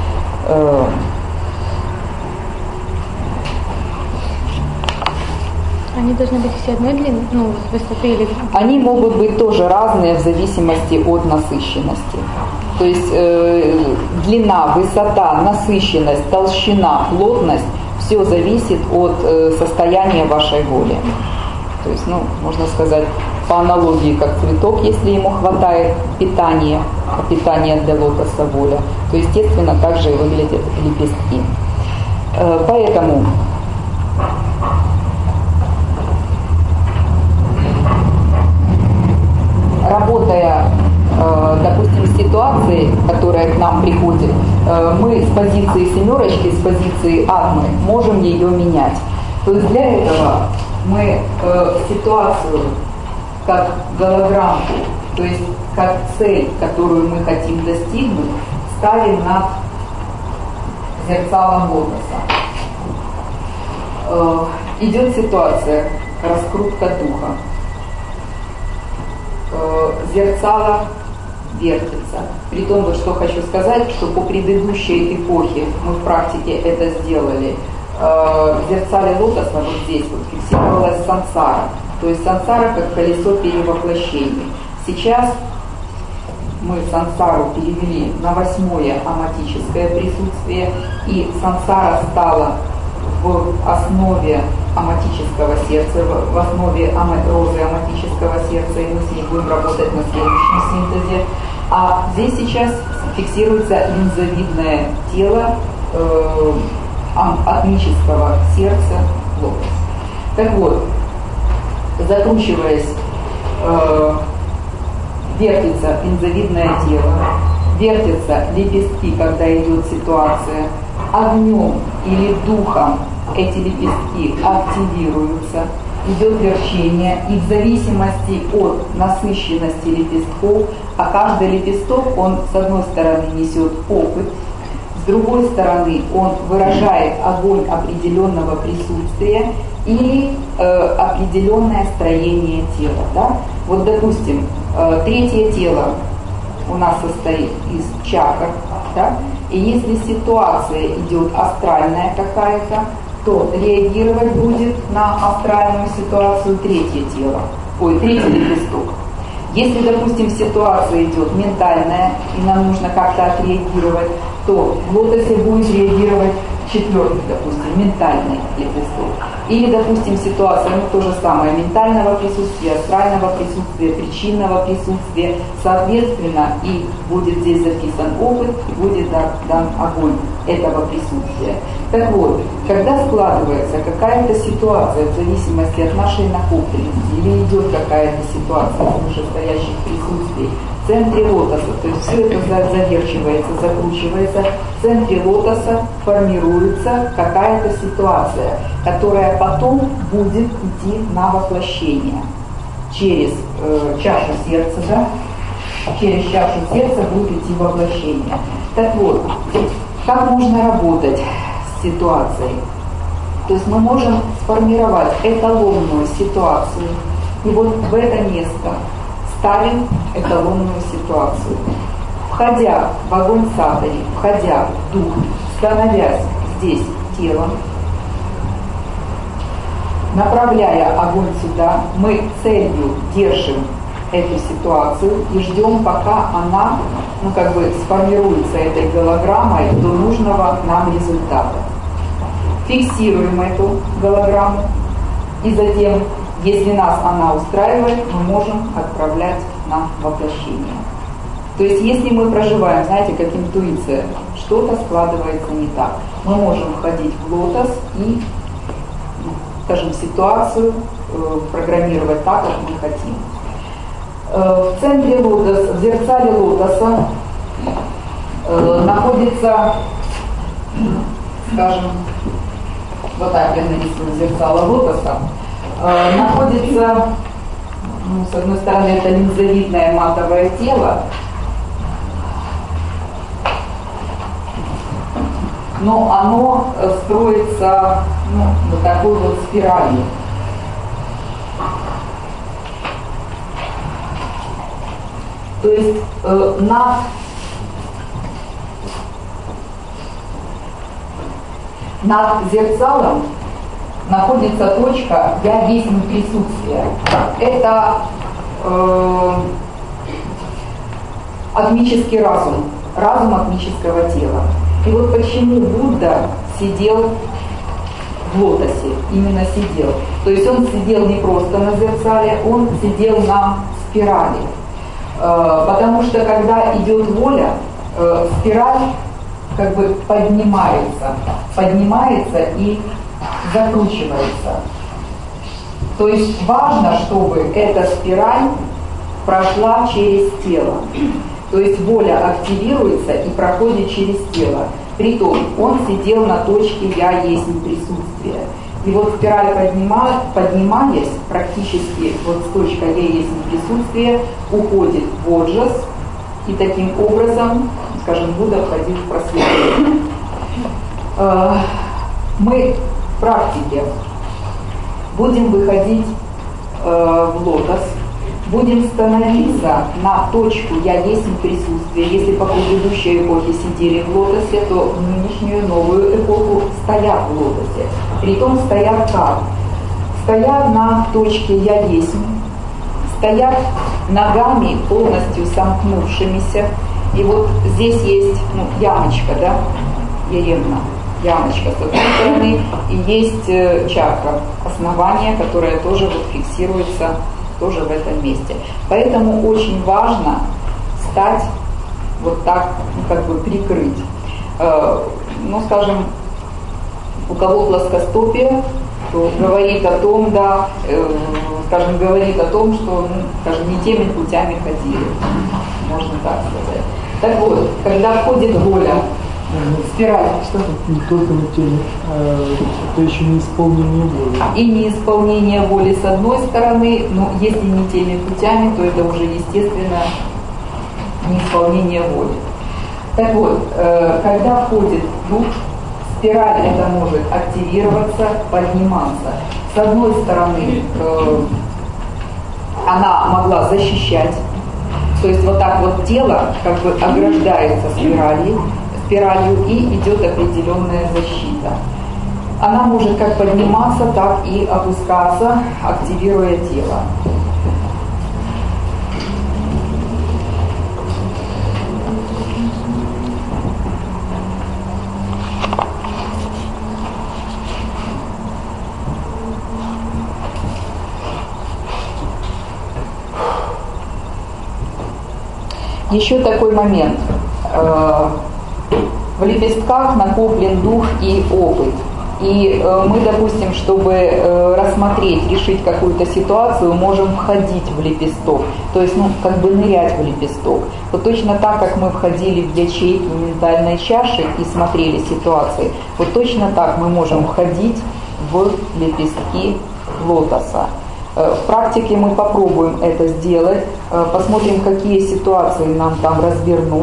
Они должны быть все одной длины, ну, высоты или... Они могут быть тоже разные в зависимости от насыщенности. То есть э, длина, высота, насыщенность, толщина, плотность – все зависит от э, состояния вашей воли. То есть, ну, можно сказать, по аналогии, как цветок, если ему хватает питания, питания для лотоса воля, то, естественно, также и выглядят лепестки. Э, поэтому... Работая, допустим, с ситуацией, которая к нам приходит, мы с позиции семерочки, с позиции атмы можем ее менять. То есть для этого мы ситуацию как голограмму, то есть как цель, которую мы хотим достигнуть, ставим над зеркалом лотоса. Идет ситуация, раскрутка духа. Зеркало вертится. Притом, вот что хочу сказать, что по предыдущей эпохе мы в практике это сделали. В зеркале лотоса вот здесь вот фиксировалась сансара. То есть сансара как колесо перевоплощений. Сейчас мы сансару перевели на восьмое аматическое присутствие, и сансара стала в основе аматического сердца, в основе розы аматического сердца, и мы с ней будем работать на следующем синтезе. А здесь сейчас фиксируется линзовидное тело э, атмического сердца лотос. Так вот, закручиваясь, э, вертится линзовидное тело, вертятся лепестки, когда идет ситуация, огнем или духом эти лепестки активируются, идет верчение, и в зависимости от насыщенности лепестков, а каждый лепесток, он с одной стороны несет опыт, с другой стороны он выражает огонь определенного присутствия или э, определенное строение тела. Да? Вот, допустим, э, третье тело у нас состоит из чакр, да? И если ситуация идет астральная какая-то, то реагировать будет на астральную ситуацию третье тело, ой, третий лепесток. Если, допустим, ситуация идет ментальная, и нам нужно как-то отреагировать, то в лотосе будет реагировать четвертый, допустим, ментальный лепесток. Или, допустим, ситуация, ну, то же самое, ментального присутствия, астрального присутствия, причинного присутствия. Соответственно, и будет здесь записан опыт, и будет дан, дан огонь этого присутствия. Так вот, когда складывается какая-то ситуация в зависимости от нашей накопленности, или идет какая-то ситуация в вышестоящих присутствий, в центре лотоса, то есть все это заверчивается, закручивается, в центре лотоса формируется какая-то ситуация, которая потом будет идти на воплощение через э, чашу сердца, да? Через чашу сердца будет идти воплощение. Так вот, как можно работать ситуацией. То есть мы можем сформировать эталонную ситуацию, и вот в это место ставим эталонную ситуацию. Входя в огонь сатори, входя в дух, становясь здесь телом, направляя огонь сюда, мы целью держим эту ситуацию и ждем, пока она, ну, как бы сформируется этой голограммой до нужного нам результата. Фиксируем эту голограмму, и затем, если нас она устраивает, мы можем отправлять на воплощение. То есть, если мы проживаем, знаете, как интуиция, что-то складывается не так, мы можем входить в лотос и, скажем, ситуацию э, программировать так, как мы хотим. Э, в центре лотоса, в зеркале лотоса э, находится, скажем, вот так я нарисую зеркало лотоса, э, находится, ну, с одной стороны, это линзовидное матовое тело, но оно строится, ну, вот такой вот спиралью. То есть э, над над зеркалом находится точка «Я есть присутствие». Это э, атмический разум, разум атмического тела. И вот почему Будда сидел в лотосе, именно сидел. То есть он сидел не просто на зеркале, он сидел на спирали. Э, потому что когда идет воля, э, спираль как бы поднимается, поднимается и закручивается. То есть важно, чтобы эта спираль прошла через тело. То есть воля активируется и проходит через тело. Притом он сидел на точке «Я есть присутствие». И вот спираль поднима, поднимаясь, практически вот с точкой «Я есть присутствие» уходит в оджас, и таким образом, скажем, Будда входил в просветление. Мы в практике будем выходить в лотос, будем становиться на точку «Я есть присутствие». Если по предыдущей эпохе сидели в лотосе, то в нынешнюю новую эпоху стоят в лотосе. Притом стоят как? Стоят на точке «Я есть», стоят ногами полностью сомкнувшимися. И вот здесь есть, ну, ямочка, да, еремна, ямочка с одной стороны, и есть э, чакра, основание, которое тоже вот фиксируется тоже в этом месте. Поэтому очень важно стать вот так, ну, как бы прикрыть. Э, ну, скажем, у кого плоскостопие, то говорит о том, да, э, скажем, говорит о том, что, ну, скажем, не теми путями ходили, можно так сказать. Так вот, когда входит воля, спираль, что? Не только на теле, а это еще не исполнение воли. И неисполнение воли с одной стороны, но если не теми путями, то это уже, естественно, неисполнение воли. Так вот, когда входит дух, спираль это может активироваться, подниматься. С одной стороны, она могла защищать, то есть вот так вот тело как бы ограждается спиралью, спиралью и идет определенная защита. Она может как подниматься, так и опускаться, активируя тело. Еще такой момент. В лепестках накоплен дух и опыт. И мы, допустим, чтобы рассмотреть, решить какую-то ситуацию, можем входить в лепесток. То есть, ну, как бы нырять в лепесток. Вот точно так, как мы входили в ячейки ментальной чаши и смотрели ситуации, вот точно так мы можем входить в лепестки лотоса. В практике мы попробуем это сделать, посмотрим, какие ситуации нам там развернут.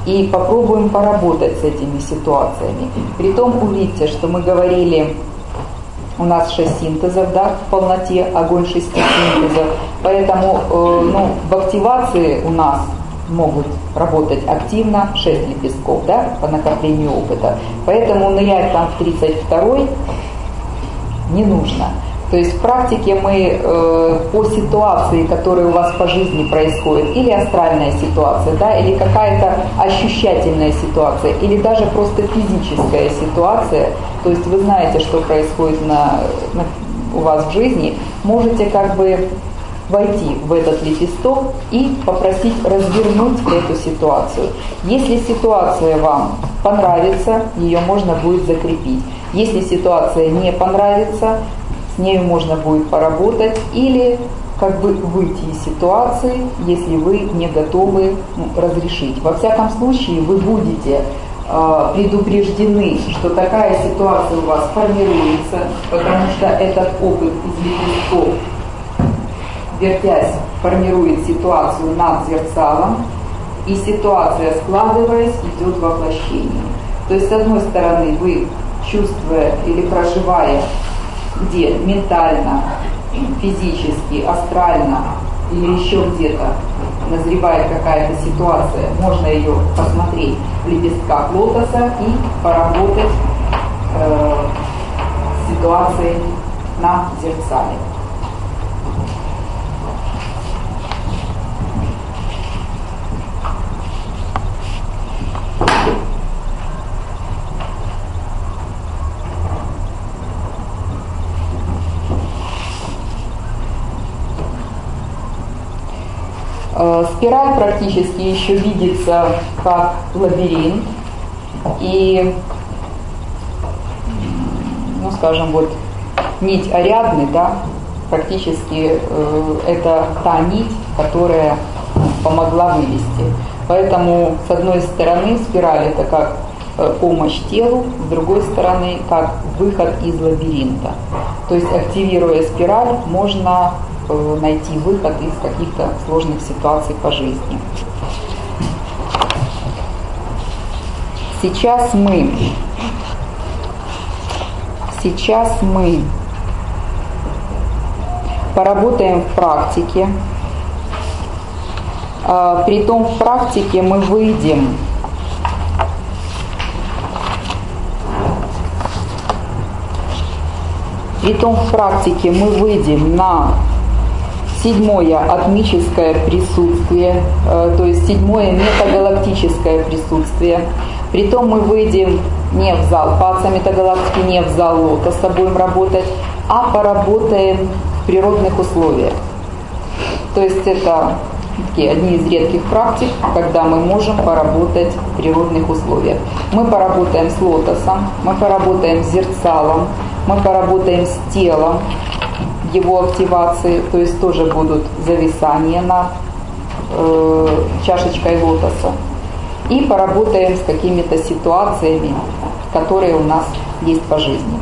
и попробуем поработать с этими ситуациями. Притом увидьте, что мы говорили, у нас шесть синтезов, да, в полноте, огонь шести синтезов, поэтому э, ну, в активации у нас могут работать активно шесть лепестков, да, по накоплению опыта. Поэтому нырять там в тридцать второй не нужно. То есть в практике мы э, по ситуации, которая у вас по жизни происходит, или астральная ситуация, да, или какая-то ощущательная ситуация, или даже просто физическая ситуация, то есть вы знаете, что происходит на, на, у вас в жизни, можете как бы войти в этот лепесток и попросить развернуть эту ситуацию. Если ситуация вам понравится, ее можно будет закрепить. Если ситуация не понравится, с нею можно будет поработать или как бы выйти из ситуации, если вы не готовы, ну, разрешить. Во всяком случае, вы будете э, предупреждены, что такая ситуация у вас формируется, потому что этот опыт из лепестков, вертясь, формирует ситуацию над зеркалом, и ситуация, складываясь, идет в воплощение. То есть, с одной стороны, вы, чувствуя или проживая, где ментально, физически, астрально или еще где-то назревает какая-то ситуация, можно ее посмотреть в лепестках лотоса и поработать э, с ситуацией на зеркале. Спираль практически еще видится как лабиринт, и, ну скажем, вот нить Ариадны, да, практически э, это та нить, которая помогла вывести. Поэтому, с одной стороны, спираль это как э, помощь телу, с другой стороны, как выход из лабиринта. То есть, активируя спираль, можно найти выход из каких-то сложных ситуаций по жизни. Сейчас мы, сейчас мы поработаем в практике. А, притом в практике мы выйдем Притом в практике мы выйдем на седьмое атмическое присутствие, э, то есть седьмое метагалактическое присутствие. Притом мы выйдем не в зал Паца метагалактики, не в зал Лотоса будем работать, а поработаем в природных условиях. То есть это такие одни из редких практик, когда мы можем поработать в природных условиях. Мы поработаем с лотосом, мы поработаем с зеркалом, мы поработаем с телом, его активации, то есть тоже будут зависания над э, чашечкой лотоса. И поработаем с какими-то ситуациями, которые у нас есть по жизни.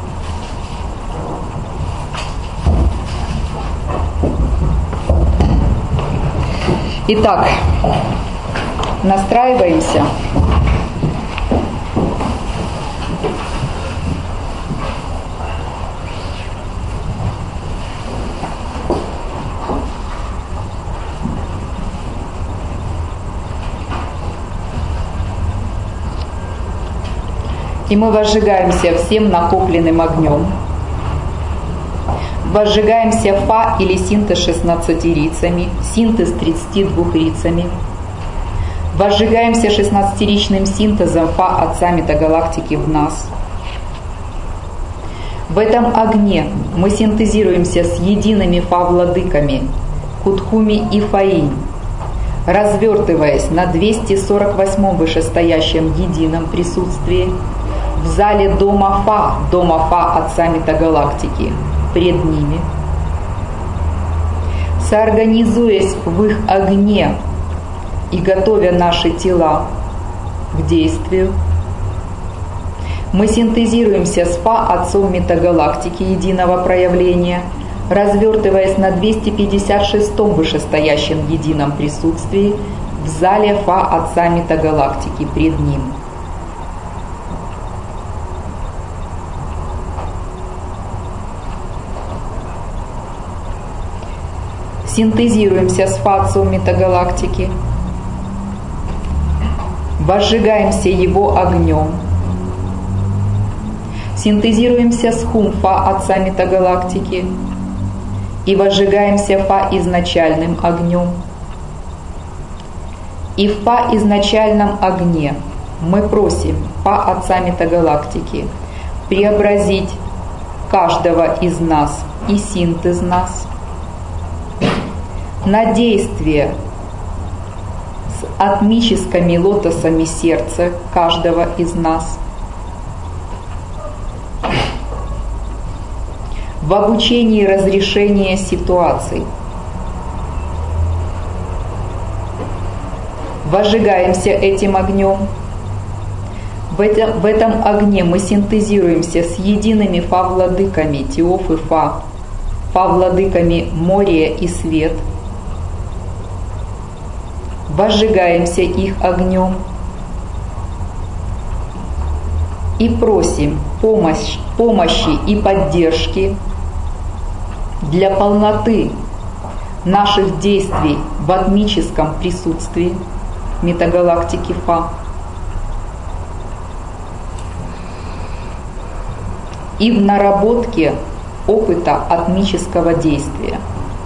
Итак, настраиваемся. И мы возжигаемся всем накопленным огнем. Возжигаемся фа или синтез шестнадцати рицами, синтез тридцати двух рицами. Возжигаемся шестнадцатиричным синтезом фа Отца Метагалактики в нас. В этом огне мы синтезируемся с едиными фа-владыками Кутхуми и Фаинь, развертываясь на двести сорок восьмом вышестоящем едином присутствии в зале Дома Фа, Дома Фа Отца Метагалактики, пред ними, соорганизуясь в их огне и готовя наши тела к действию, мы синтезируемся с Фа Отцом Метагалактики единого проявления, развертываясь на двести пятьдесят шестом вышестоящем едином присутствии в зале Фа Отца Метагалактики пред Ним. Синтезируемся с Фа Отцом Метагалактики, возжигаемся его огнем, синтезируемся с Хум Фа Отца Метагалактики и возжигаемся Фа изначальным огнем. И в Фа изначальном огне мы просим Фа Отца Метагалактики преобразить каждого из нас и синтез нас на действие с атмическими лотосами сердца каждого из нас, в обучении разрешения ситуаций. Возжигаемся этим огнем. В этом, в этом огне мы синтезируемся с едиными Фа-владыками Теоф и Фа, Фа-владыками Мория и Свет. Возжигаемся их огнем и просим помощь, помощи и поддержки для полноты наших действий в атмическом присутствии метагалактики Фа и в наработке опыта атмического действия.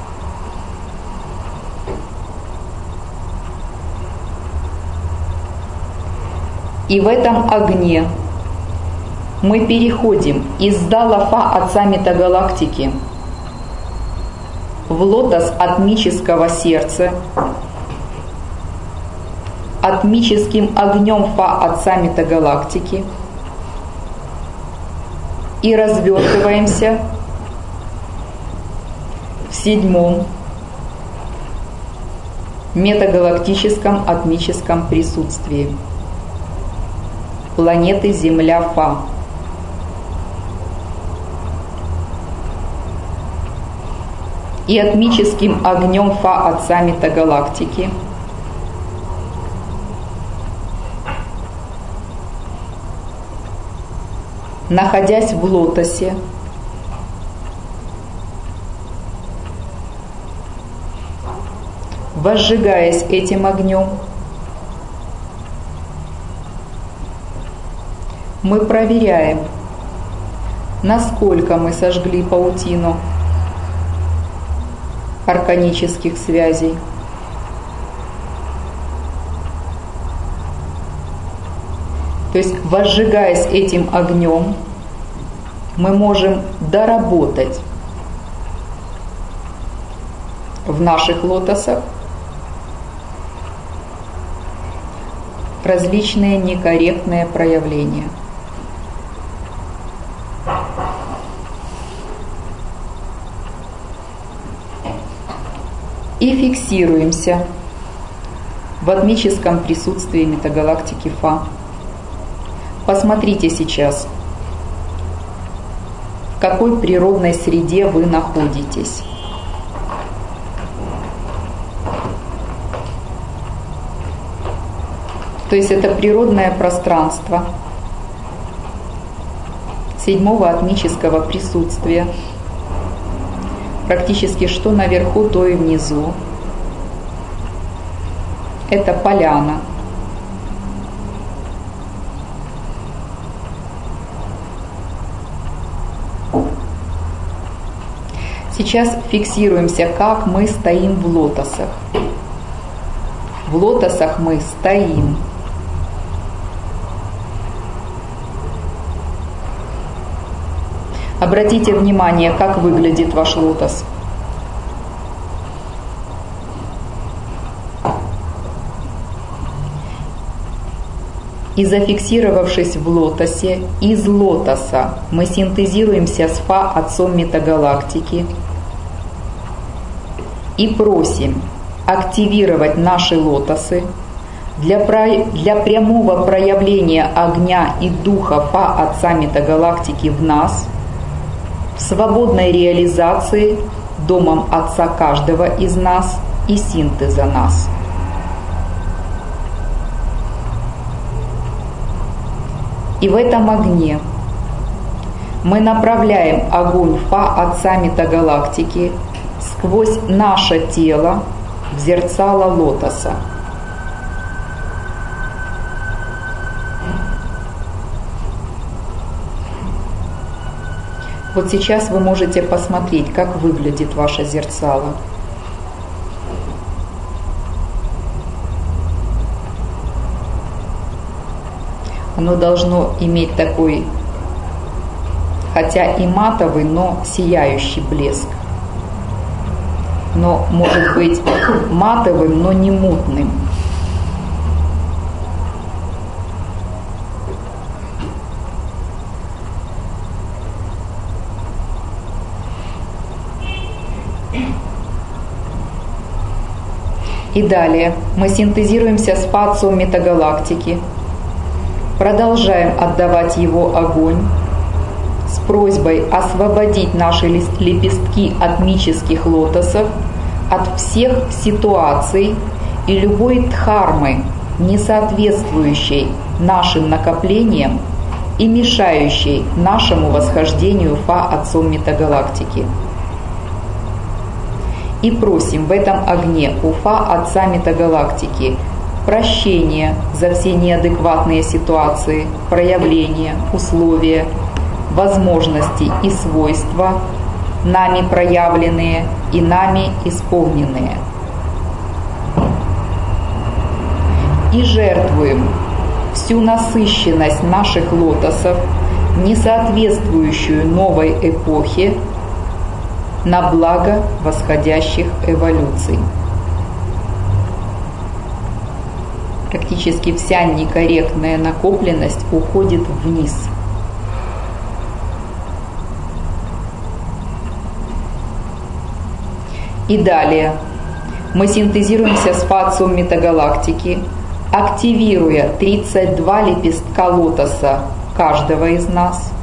И в этом огне мы переходим из зала Фа Отца Метагалактики в лотос атмического сердца, атмическим огнем Фа Отца Метагалактики и развертываемся в седьмом метагалактическом атмическом присутствии планеты Земля Фа. И атмическим огнем Фа Отца Метагалактики находясь в лотосе, возжигаясь этим огнем, мы проверяем, насколько мы сожгли паутину арканических связей. То есть, возжигаясь этим огнем, мы можем доработать в наших лотосах различные некорректные проявления. И фиксируемся в атмическом присутствии метагалактики Фа. Посмотрите сейчас, в какой природной среде вы находитесь. То есть это природное пространство седьмого атмического присутствия. Практически что наверху, то и внизу. Это поляна. Сейчас фиксируемся, как мы стоим в лотосах. В лотосах мы стоим. Обратите внимание, как выглядит ваш лотос. И зафиксировавшись в лотосе, из лотоса мы синтезируемся с Фа Отцом Метагалактики и просим активировать наши лотосы для, про... для прямого проявления огня и духа Фа Отца Метагалактики в нас, в свободной реализации домом Отца каждого из нас и синтеза нас. И в этом огне мы направляем огонь Фа Отца Метагалактики сквозь наше тело в зерцало лотоса. Вот сейчас вы можете посмотреть, как выглядит ваше зерцало. Оно должно иметь такой, хотя и матовый, но сияющий блеск. Но может быть матовым, но не мутным. И далее мы синтезируемся с Фа Отцом Метагалактики, продолжаем отдавать его огонь с просьбой освободить наши лепестки от мических лотосов, от всех ситуаций и любой дхармы, не соответствующей нашим накоплениям и мешающей нашему восхождению Фа Отцом Метагалактики. И просим в этом огне у Фа Отца Метагалактики прощения за все неадекватные ситуации, проявления, условия, возможности и свойства, нами проявленные и нами исполненные. И жертвуем всю насыщенность наших лотосов, не соответствующую новой эпохе, на благо восходящих эволюций. Практически вся некорректная накопленность уходит вниз. И далее мы синтезируемся с Фа Отцом Метагалактики, активируя тридцать два лепестка лотоса каждого из нас.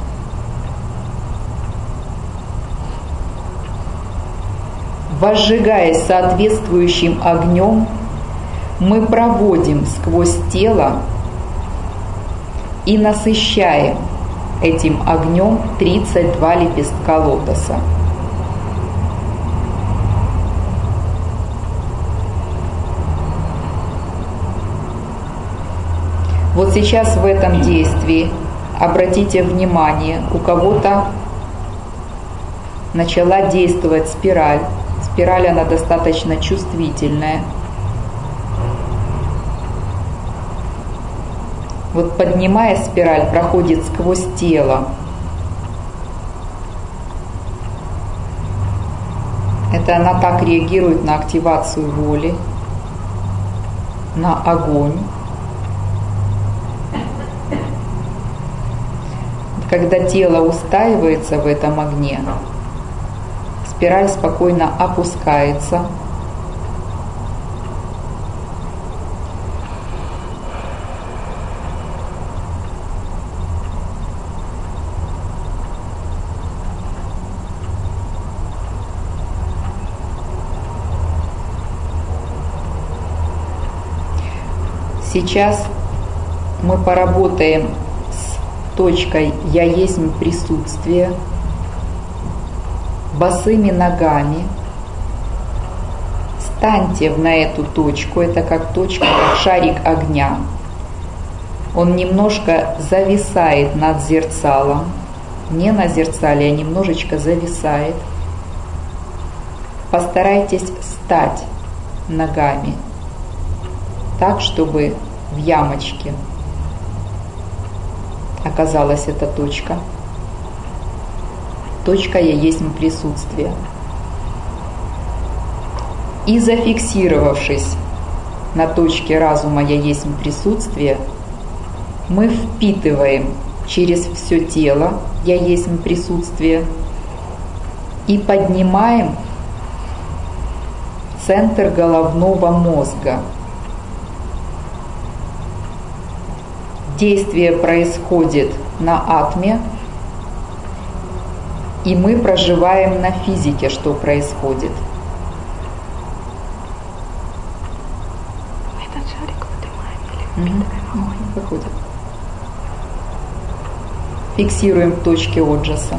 Возжигаясь соответствующим огнем, мы проводим сквозь тело и насыщаем этим огнем тридцать два лепестка лотоса. Вот сейчас в этом действии обратите внимание, у кого-то начала действовать спираль. Спираль, она достаточно чувствительная. Вот поднимая спираль, проходит сквозь тело. Это она так реагирует на активацию воли, на огонь. Когда тело устаивается в этом огне, спираль спокойно опускается. Сейчас мы поработаем с точкой «Я есть присутствие», босыми ногами. Станьте на эту точку, это как точка, как шарик огня. Он немножко зависает над зерцалом, не на зерцале, а немножечко зависает. Постарайтесь встать ногами так, чтобы в ямочке оказалась эта точка. Точка «Я есть присутствие». И зафиксировавшись на точке разума «Я есть присутствие», мы впитываем через все тело «Я есть присутствие» и поднимаем центр головного мозга. Действие происходит на атме, и мы проживаем на физике, что происходит. Этот шарик поднимаем или впитываем огонь? Выходит. Фиксируем в точке Оджаса.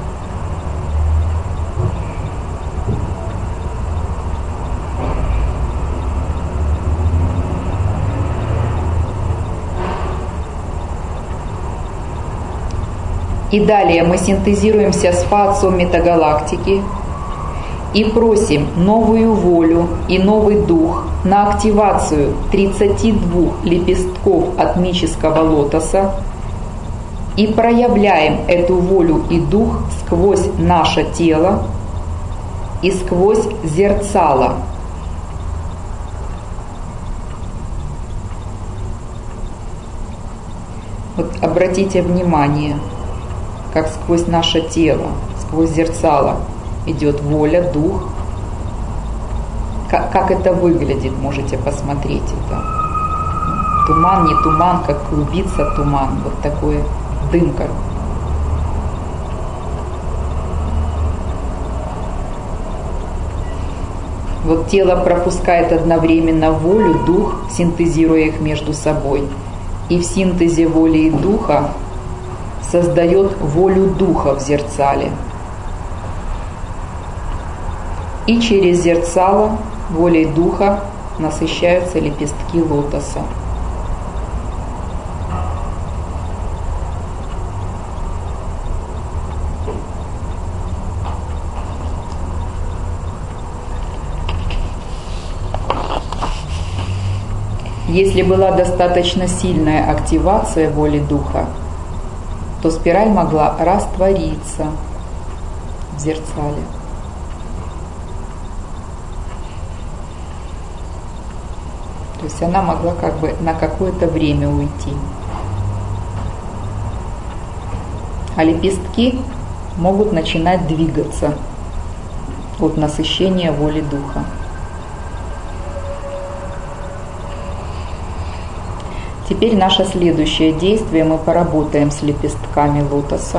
И далее мы синтезируемся с фа-отцом метагалактики и просим новую волю и новый дух на активацию тридцати двух лепестков атмического лотоса и проявляем эту волю и дух сквозь наше тело и сквозь зерцало. Вот обратите внимание, как сквозь наше тело, сквозь зерцало идет воля, дух. Как, как это выглядит, можете посмотреть это. Туман, не туман, как клубится туман, вот такое дымка. Вот тело пропускает одновременно волю, дух, синтезируя их между собой. И в синтезе воли и духа создает волю духа в зерцале. И через зерцало волей духа насыщаются лепестки лотоса. Если была достаточно сильная активация воли духа, то спираль могла раствориться в зерцале. То есть она могла как бы на какое-то время уйти. А лепестки могут начинать двигаться от насыщения воли духа. Теперь наше следующее действие. Мы поработаем с лепестками лотоса.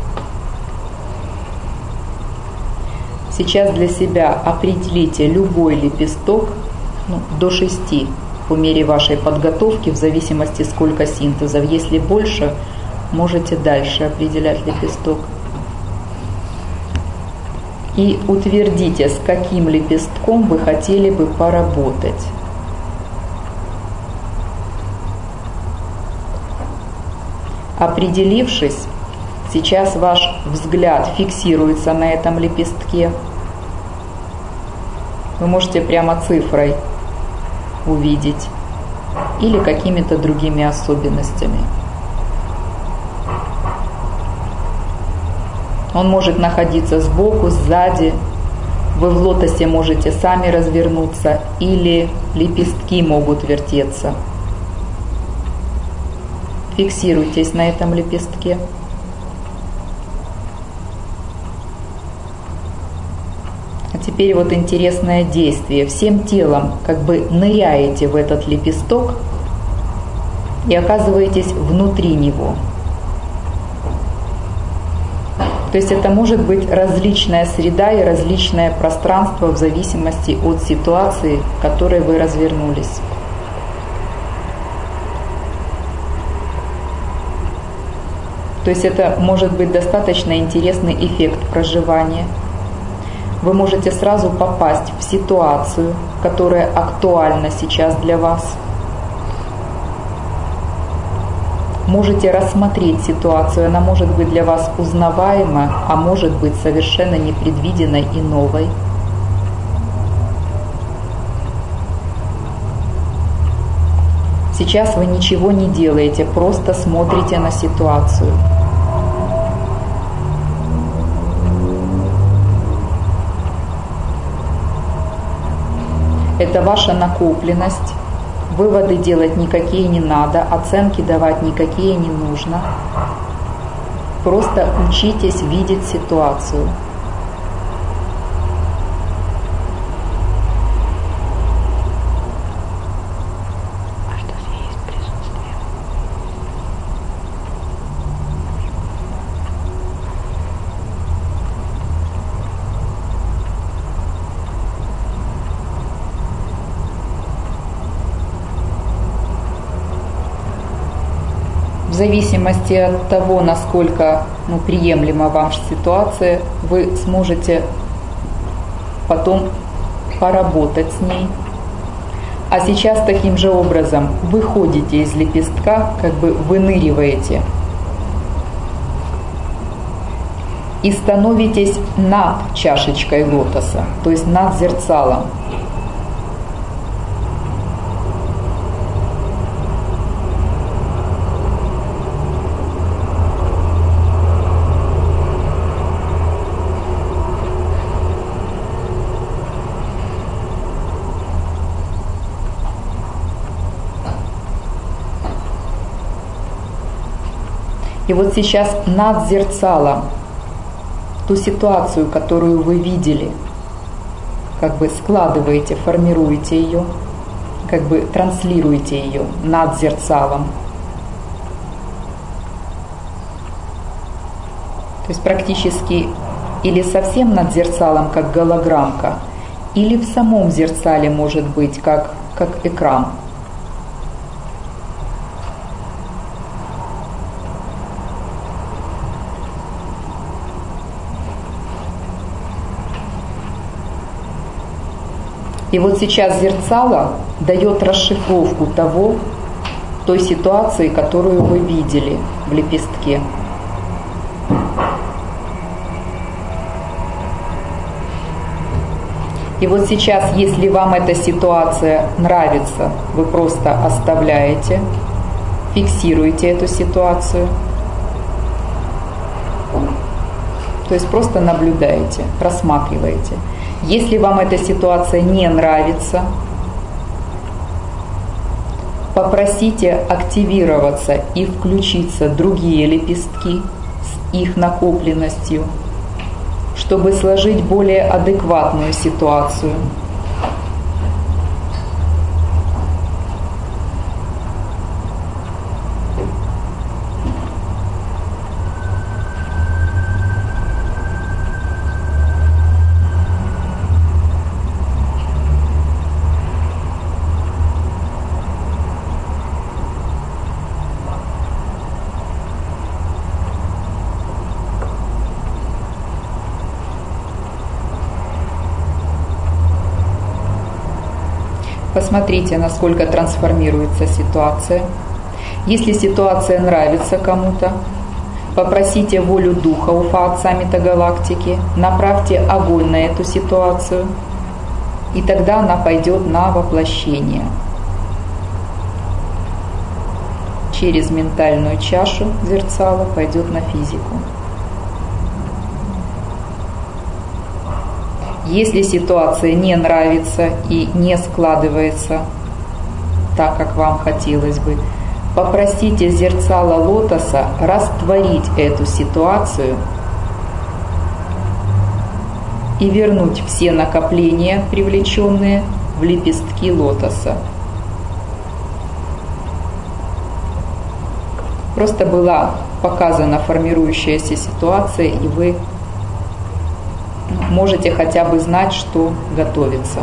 Сейчас для себя определите любой лепесток, ну, до шести, по мере вашей подготовки, в зависимости сколько синтезов. Если больше, можете дальше определять лепесток. И утвердите, с каким лепестком вы хотели бы поработать. Определившись, сейчас ваш взгляд фиксируется на этом лепестке. Вы можете прямо цифрой увидеть или какими-то другими особенностями. Он может находиться сбоку, сзади. Вы в лотосе можете сами развернуться или лепестки могут вертеться. Фиксируйтесь на этом лепестке. А теперь вот интересное действие. Всем телом как бы ныряете в этот лепесток и оказываетесь внутри него. То есть это может быть различная среда и различное пространство в зависимости от ситуации, в которой вы развернулись. То есть это может быть достаточно интересный эффект проживания. Вы можете сразу попасть в ситуацию, которая актуальна сейчас для вас. Можете рассмотреть ситуацию, она может быть для вас узнаваема, а может быть совершенно непредвиденной и новой. Сейчас вы ничего не делаете, просто смотрите на ситуацию. Это ваша накопленность. Выводы делать никакие не надо, оценки давать никакие не нужно. Просто учитесь видеть ситуацию. В зависимости от того, насколько ну, приемлема вам ситуация, вы сможете потом поработать с ней. А сейчас таким же образом выходите из лепестка, как бы выныриваете и становитесь над чашечкой лотоса, то есть над зерцалом. И вот сейчас над зерцалом ту ситуацию, которую вы видели, как бы складываете, формируете ее, как бы транслируете ее над зерцалом. То есть практически или совсем над зерцалом, как голограммка, или в самом зерцале может быть, как, как экран. И вот сейчас зерцало дает расшифровку того, той ситуации, которую вы видели в лепестке. И вот сейчас, если вам эта ситуация нравится, вы просто оставляете, фиксируете эту ситуацию. То есть просто наблюдаете, рассматриваете. Если вам эта ситуация не нравится, попросите активироваться и включиться другие лепестки с их накопленностью, чтобы сложить более адекватную ситуацию. Посмотрите, насколько трансформируется ситуация. Если ситуация нравится кому-то, попросите волю Духа Уфа, Отца Метагалактики, направьте огонь на эту ситуацию, и тогда она пойдет на воплощение. Через ментальную чашу зерцала пойдет на физику. Если ситуация не нравится и не складывается так, как вам хотелось бы, попросите зерцало лотоса растворить эту ситуацию и вернуть все накопления, привлеченные в лепестки лотоса. Просто была показана формирующаяся ситуация, и вы можете хотя бы знать, что готовится.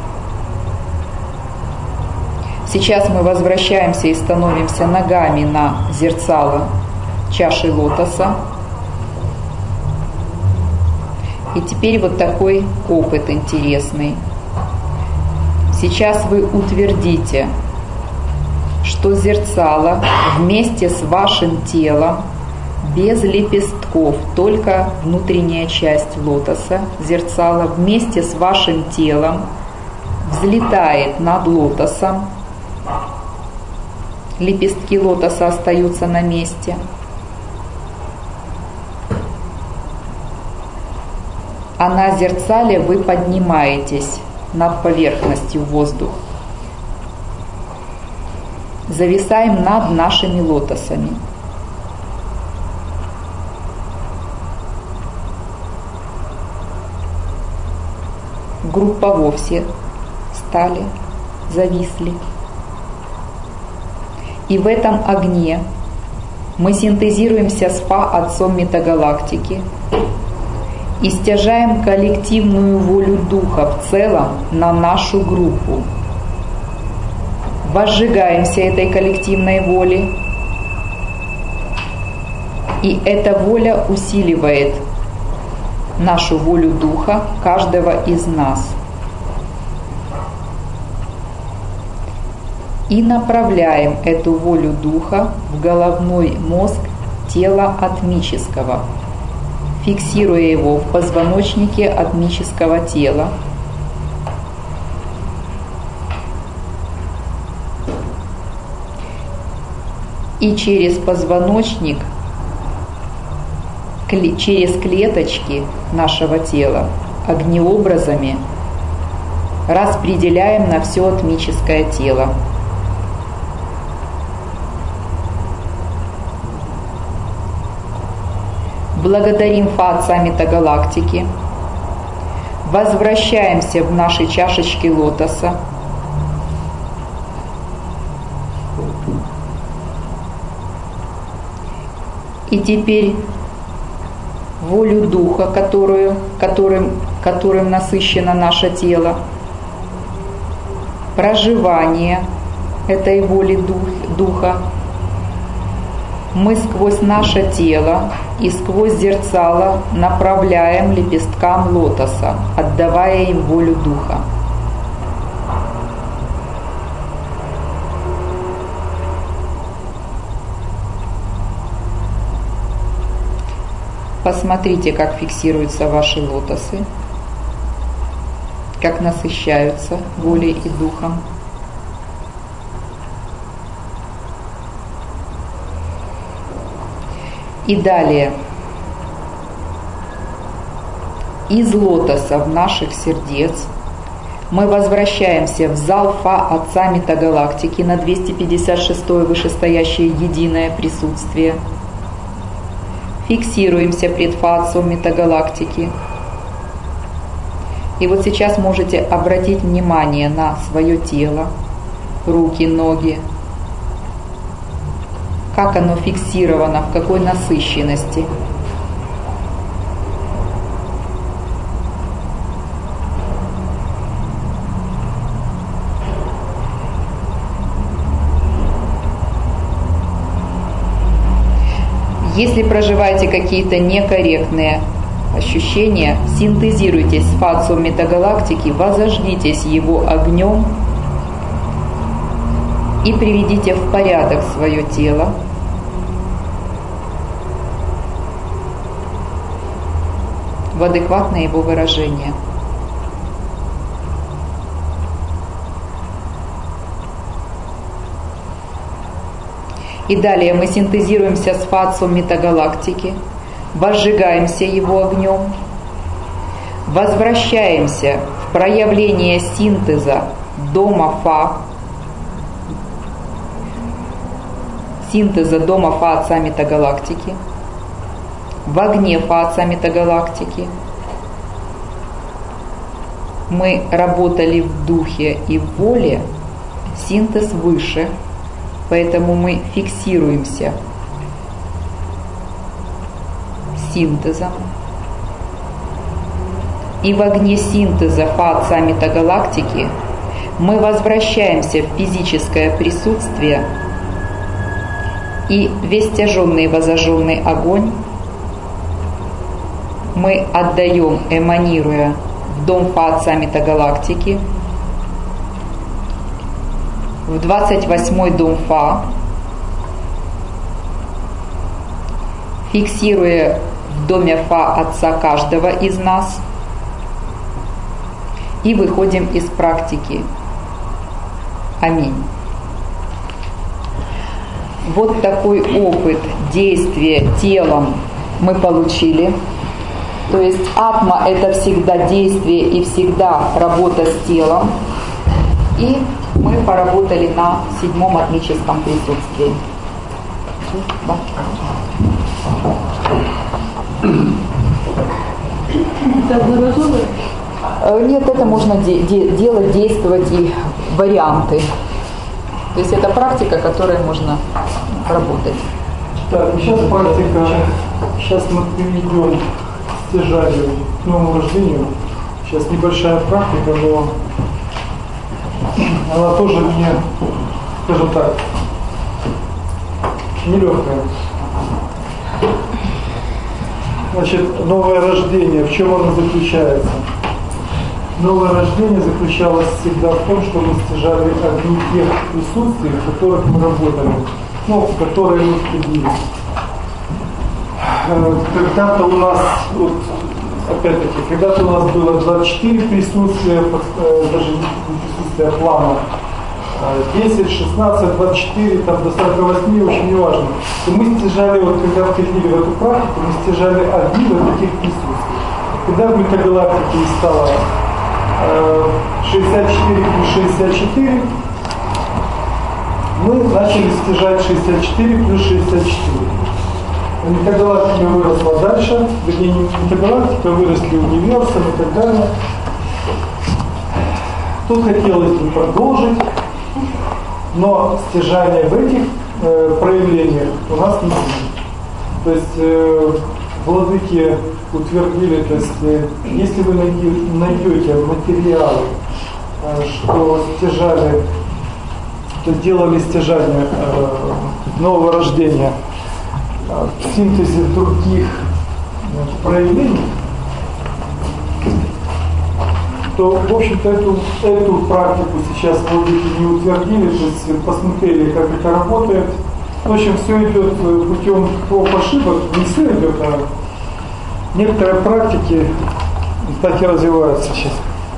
Сейчас мы возвращаемся и становимся ногами на зерцало чаши лотоса. И теперь вот такой опыт интересный. Сейчас вы утвердите, что зерцало вместе с вашим телом, без лепестков, только внутренняя часть лотоса, зерцало вместе с вашим телом взлетает над лотосом. Лепестки лотоса остаются на месте. А на зерцале вы поднимаетесь над поверхностью воздуха. Зависаем над нашими лотосами. Группово все стали, зависли. И в этом огне мы синтезируемся с Фа, Отцом Метагалактики, и стяжаем коллективную волю Духа в целом на нашу группу. Возжигаемся этой коллективной волей И эта воля усиливает нашу волю Духа, каждого из нас. И направляем эту волю Духа в головной мозг тела атмического, фиксируя его в позвоночнике атмического тела. И через позвоночник, через клеточки нашего тела огнеобразами распределяем на все атмическое тело. Благодарим Фа Отца Метагалактики, возвращаемся в наши чашечки лотоса, и теперь волю Духа, которую, которым, которым насыщено наше тело, проживание этой воли дух, Духа, мы сквозь наше тело и сквозь зерцало направляем лепесткам лотоса, отдавая им волю Духа. Посмотрите, как фиксируются ваши лотосы, как насыщаются волей и духом. И далее, из лотосов наших сердец мы возвращаемся в зал Фа Отца Метагалактики на двести пятьдесят шестое вышестоящее единое присутствие. Фиксируемся пред Фа Отцом Метагалактики. И вот сейчас можете обратить внимание на свое тело, руки, ноги, как оно фиксировано, в какой насыщенности. Если проживаете какие-то некорректные ощущения, синтезируйтесь с Фа Отцом Метагалактики, возожгитесь его огнем и приведите в порядок свое тело. В адекватное его выражение. И далее мы синтезируемся с Фа Отцом Метагалактики, возжигаемся его огнем, возвращаемся в проявление синтеза дома Фа, синтеза дома Фа Отца Метагалактики, в огне Фа Отца Метагалактики. Мы работали в духе и в воле, синтез выше, поэтому мы фиксируемся синтезом. И в огне синтеза Фа Отца Метагалактики мы возвращаемся в физическое присутствие, и весь стяженный и возожженный огонь мы отдаем, эманируя в дом Фа Отца Метагалактики, в двадцать восьмой дом Фа, фиксируя в доме Фа Отца каждого из нас, и выходим из практики. Аминь. Вот такой опыт действия телом мы получили. То есть атма – это всегда действие и всегда работа с телом. И мы поработали на седьмом атмическом присутствии. Это одноразовое? Нет, это можно де- де- делать, действовать и варианты. То есть это практика, которой можно работать. Так, сейчас практика, сейчас мы перейдем к стяжанию, к новому рождению. Сейчас небольшая практика, но она тоже не, скажем так, нелегкая. Значит, новое рождение, в чем оно заключается? Новое рождение заключалось всегда в том, что мы стяжали огни тех присутствий, в которых мы работали, ну, в которые мы входили. Когда-то у нас, вот, опять-таки, когда-то у нас было двадцать четыре присутствия, даже не присутствия плана, десять, шестнадцать, двадцать четыре, там, до сорока восьми, в общем, неважно. И мы стяжали, вот когда входили в эту практику, мы стяжали огни вот таких присутствий. Когда в метагалактике стало шестьдесят четыре плюс шестьдесят четыре, мы начали стяжать шестьдесят четыре плюс шестьдесят четыре. Метагалактика выросла дальше, вернее, не метагалактика, выросли универсум и так далее. Тут хотелось бы продолжить, но стяжание в этих э, проявлениях у нас не будет. То есть э, владыки утвердили, то есть э, если вы найдете материалы, э, что стяжали, то делали стяжание э, нового рождения э, в синтезе других э, проявлений, то, в общем-то, эту, эту практику сейчас владыки не утвердили, то есть посмотрели, как это работает. В общем, все идет путем проб ошибок, не все идет, а некоторые практики, кстати, развиваются сейчас.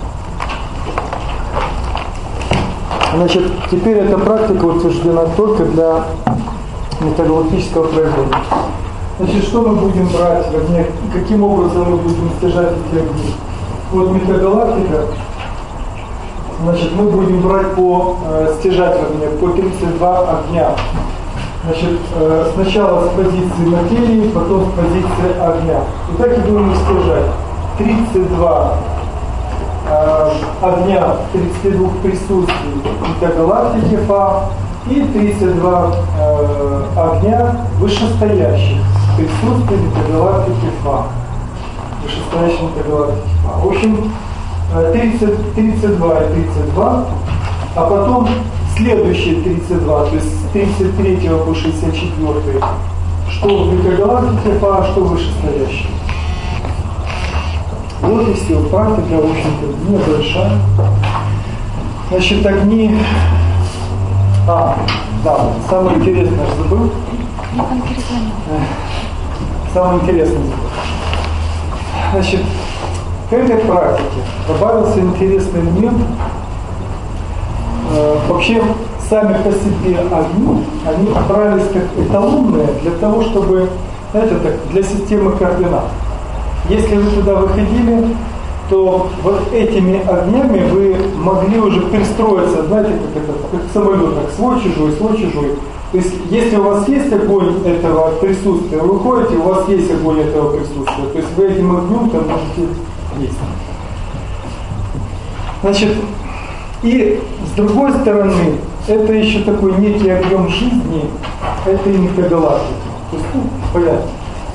Значит, теперь эта практика утверждена только для метагалактического проявления. Значит, что мы будем брать в огне, каким образом мы будем стяжать эти огни? Вот метагалактика, значит, мы будем брать по э, стяжать огня, по тридцать два огня. Значит, э, сначала с позиции материи, потом с позиции огня. И так и будем стяжать. тридцать два э, огня, тридцать два присутствий метагалактики Фа и тридцать два э, огня вышестоящих присутствий метагалактики Фа. Вышестоящих метагалактики Фа. В общем, тридцать, тридцать два и тридцать два, а потом следующие тридцать два, то есть с тридцать третьего по шестьдесят четвёртый, что в метагалактике Фа, что вышестоящие. Вот и все. Практика, в общем-то, небольшая. Значит, огни... А, да, самое интересное, я забыл. Самое интересное забыл. Значит, к этой практике добавился интересный момент. Э, вообще, сами по себе огни, они брались как эталонные для того, чтобы, знаете, так, для системы координат. Если вы туда выходили, то вот этими огнями вы могли уже пристроиться, знаете, как это, как самолет, так, свой, чужой, свой, чужой. То есть, если у вас есть огонь этого присутствия, вы выходите, у вас есть огонь этого присутствия. То есть, вы этим огнем там можете есть. Значит, и с другой стороны, это еще такой некий объем жизни, это и метагалактика. То есть, ну, понятно.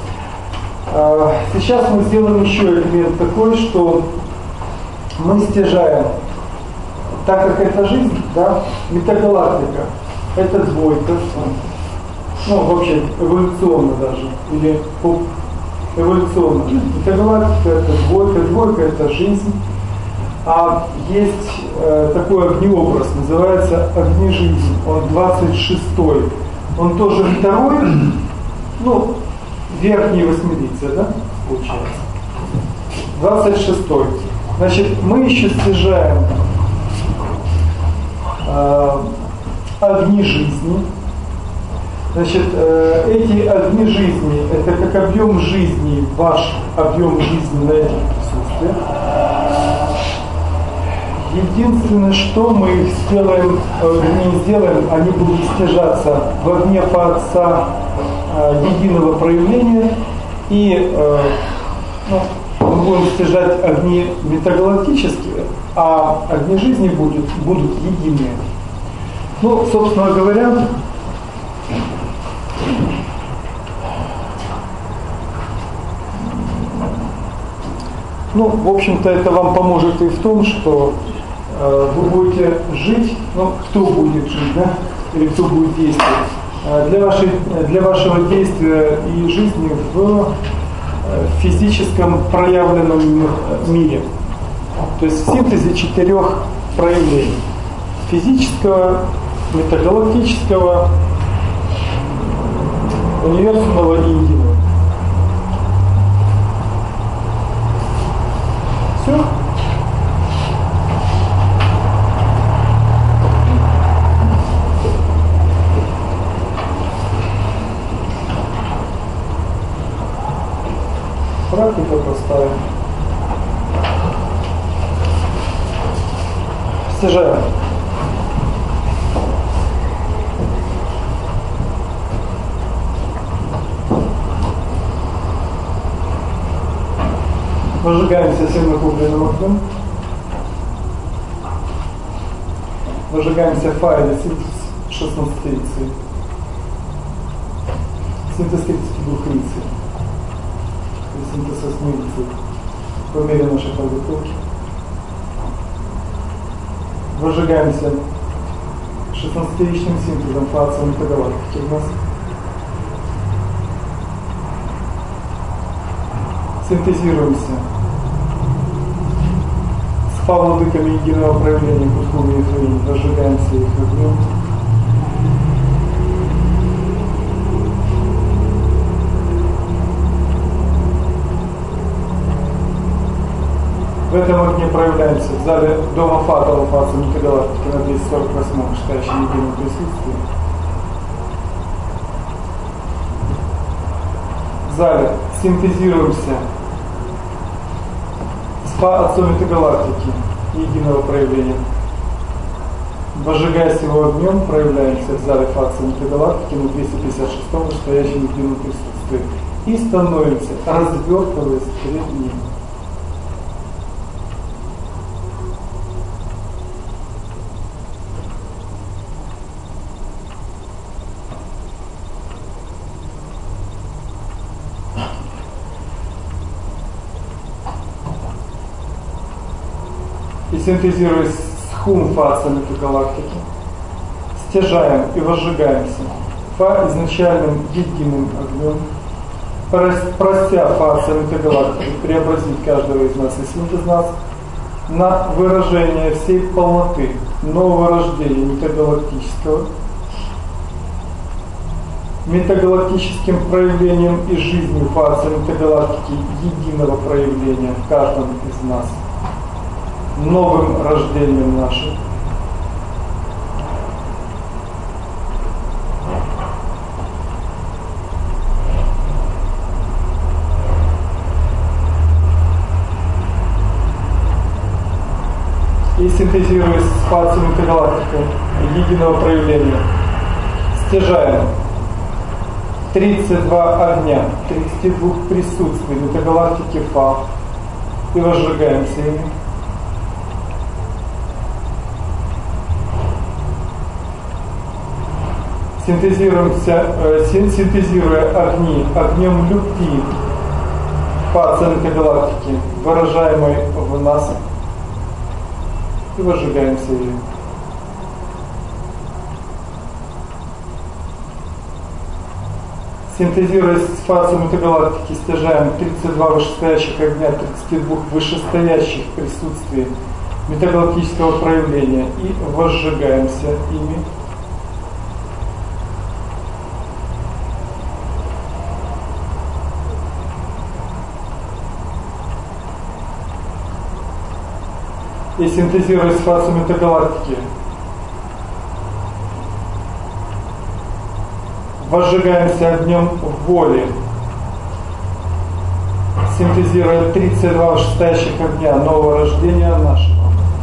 Сейчас мы сделаем еще элемент такой, что мы стяжаем, так как это жизнь, да, метагалактика, это двойка, ну вообще эволюционно даже, или эволюционно. Метагалактика это двойка, двойка это жизнь, а есть э, такой огнеобраз, называется огни жизни, он двадцать шестой, он тоже второй, ну, верхняя восьмерица, да, получается. двадцать шестой. Значит, мы еще стяжаем э, огни жизни. Значит, э, эти огни жизни, это как объем жизни, ваш объем жизни на этих присутствиях. Единственное, что мы их сделаем, э, не сделаем, они будут стяжаться в огне по Отца э, единого проявления, и э, ну, мы будем стяжать огни метагалактические, а огни жизни будут, будут единые. Ну, собственно говоря, ну, в общем-то, это вам поможет и в том, что э, вы будете жить, ну, кто будет жить, да, или кто будет действовать, э, для, вашей, для вашего действия и жизни в в физическом проявленном мире. То есть в синтезе четырех проявлений. Физического, метагалактического, универсального и единого. Все. Практика простая. Стяжаем. Выжигаемся сильнокупленным огнем. Выжигаемся файле синтез шестнадцатицы. Синтез тридцати двух рицей. И синтез восьми рицей. По мере нашей подготовки. Выжигаемся шестнадцатиричным синтезом фации метагалактики у нас. Синтезируемся с фа-владыками единого проявления Кутхуми и Фейни, разжигаемся их огнем. В этом огне проявляемся в зале дома Фатова фации метагалактики на двести сорок восьмом, считающем едином присутствии. В зале синтезируемся с Фа-отцом метагалактики единого проявления. Возжигаясь его огнем, проявляемся в зале Фа-отца метагалактики на двести пятьдесят шестом, настоящем едином присутствии. И становимся, развертываясь перед ним. И синтезируясь с хум-фа метагалактики, стяжаем и возжигаемся фа изначальным единым огнем, прося фа метагалактики преобразить каждого из нас и синтез нас на выражение всей полноты нового рождения метагалактического, метагалактическим проявлением и жизнью фа метагалактики единого проявления в каждом из нас, новым рождением нашим. И синтезируясь с фацией метагалактикой единого проявления, стяжаем тридцать два огня, тридцать два присутствий метагалактики Фа и возжигаемся ими. Синтезируемся, э, синтезируя огни огнем любви Фа метагалактики, выражаемой в нас, и возжигаемся ее. Синтезируясь с фацией метагалактики, стяжаем тридцать два вышестоящих огня, тридцать два вышестоящих присутствий метагалактического проявления и возжигаемся ими. И синтезируясь с фацией метагалактики, возжигаемся огнем воли, синтезируя тридцать два вышестоящих огня нового рождения нашего.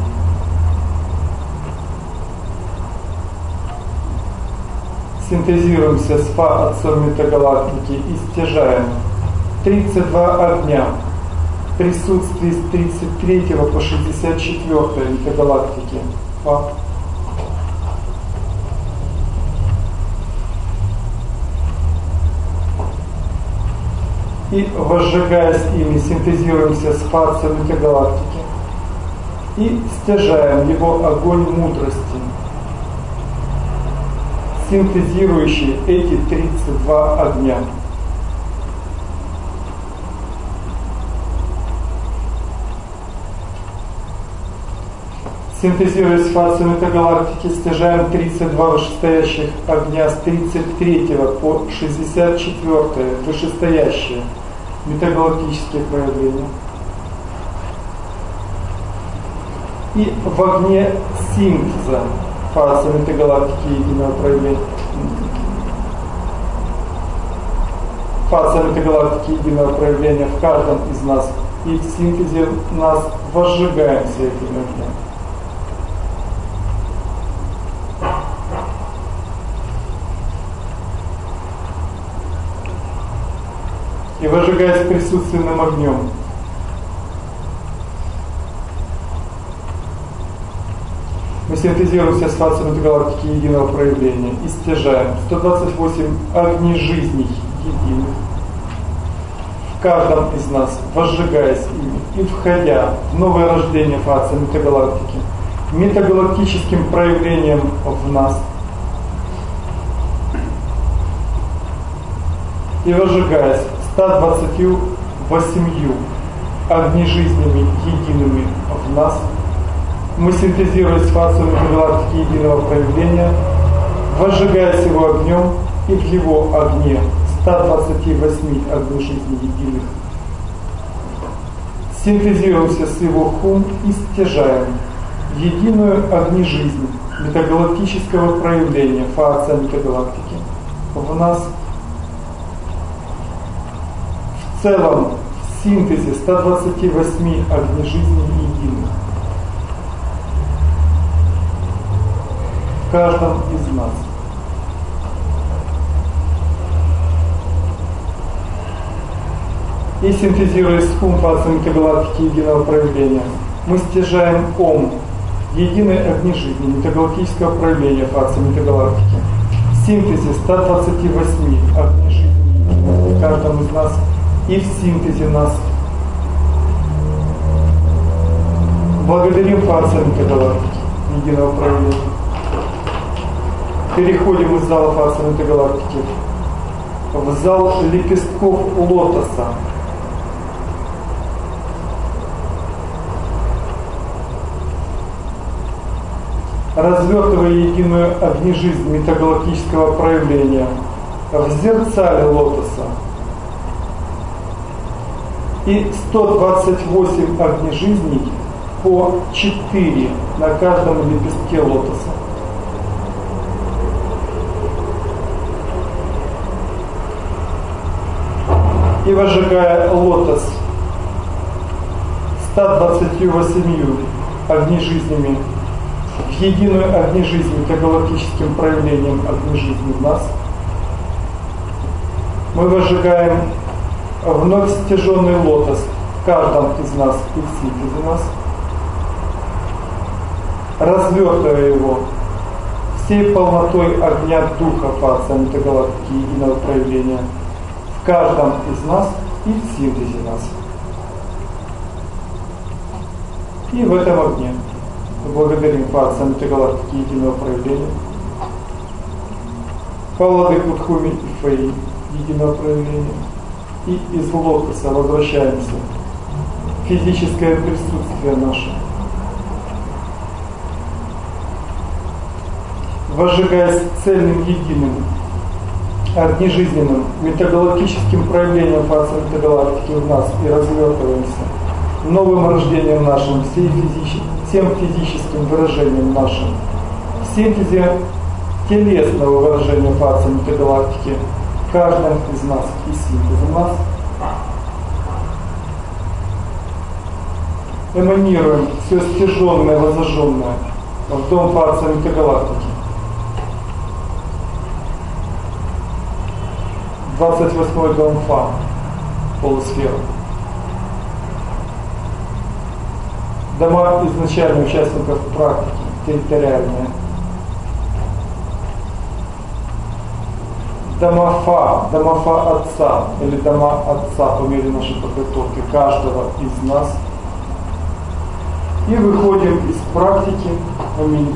Синтезируемся с Фа отцом метагалактики и стяжаем тридцать два огня присутствии с тридцать третьего по шестьдесят четвёртое метагалактики Фа. И возжигаясь ими, синтезируемся с фацией метагалактики и стяжаем его огонь мудрости, синтезирующий эти тридцать два огня. Синтезируясь фазы метагалактики, стяжаем тридцать два вышестоящих огня с тридцать третьего по шестьдесят четвёртое вышестоящие метагалактические проявления. И в огне синтеза фазы метагалактики единого проявления, фаза метагалактики единого проявления в каждом из нас, и в синтезе нас возжигаемся этим огнем. И возжигаясь присутственным огнем, мы синтезируемся с фазой метагалактики единого проявления и стяжаем сто двадцать восемь огней жизней единых в каждом из нас, возжигаясь ими и входя в новое рождение фазы метагалактики, метагалактическим проявлением в нас, и возжигаясь ста двадцатью восемью огнежизненными едиными в нас, мы синтезируем с фазой метагалактики единого проявления, возжигаясь его огнем и в его огне ста двадцати восьми огнежизней единых, синтезируемся с его хум и стяжаем единую огнежизнь метагалактического проявления фазы метагалактики в нас. В целом, в синтезе ста двадцати восьми огнежизней единых в каждом из нас. И синтезируя с ум фазы метагалактики единого проявления, мы стяжаем ом единой огнежизни метагалактического проявления фазы метагалактики. В синтезе ста двадцати восьми огнежизней в каждом из нас и в синтезе нас. Благодарим фазы метагалактики единого проявления. Переходим из зала фазы метагалактики в зал лепестков лотоса. Развертывая единую огнежизнь метагалактического проявления в зерцале лотоса и сто двадцать восемь огнежизней по четыре на каждом лепестке лотоса. И возжигая лотос ста двадцатью восемью огнежизнями в единую огнежизнь метагалактическим проявлением огнежизни в нас, мы возжигаем вновь стяженный лотос в каждом из нас и в синтезе нас, развертывая его всей полнотой огня духа фазы метагалактики единого проявления в каждом из нас и в синтезе нас. И в этом огне мы благодарим фазы метагалактики единого проявления, Паллады Кутхуми и Феи единого проявления, и из лотоса возвращаемся в физическое присутствие наше, возжигаясь цельным единым огнежизненным метагалактическим проявлением фазы метагалактики в нас и развертываемся новым рождением нашим, всей физическим, всем физическим выражением нашим, в синтезе телесного выражения фазы метагалактики в каждом из нас и синтезе нас, эманируем все стяженное, возожженное в дом фазы метагалактики. двадцать восьмой дом Фа, полусфера. Дома изначально участников практики, территориальные. Дома Фа, дома Фа Отца, или дома Отца, по мере нашей подготовки каждого из нас. И выходим из практики. Аминь.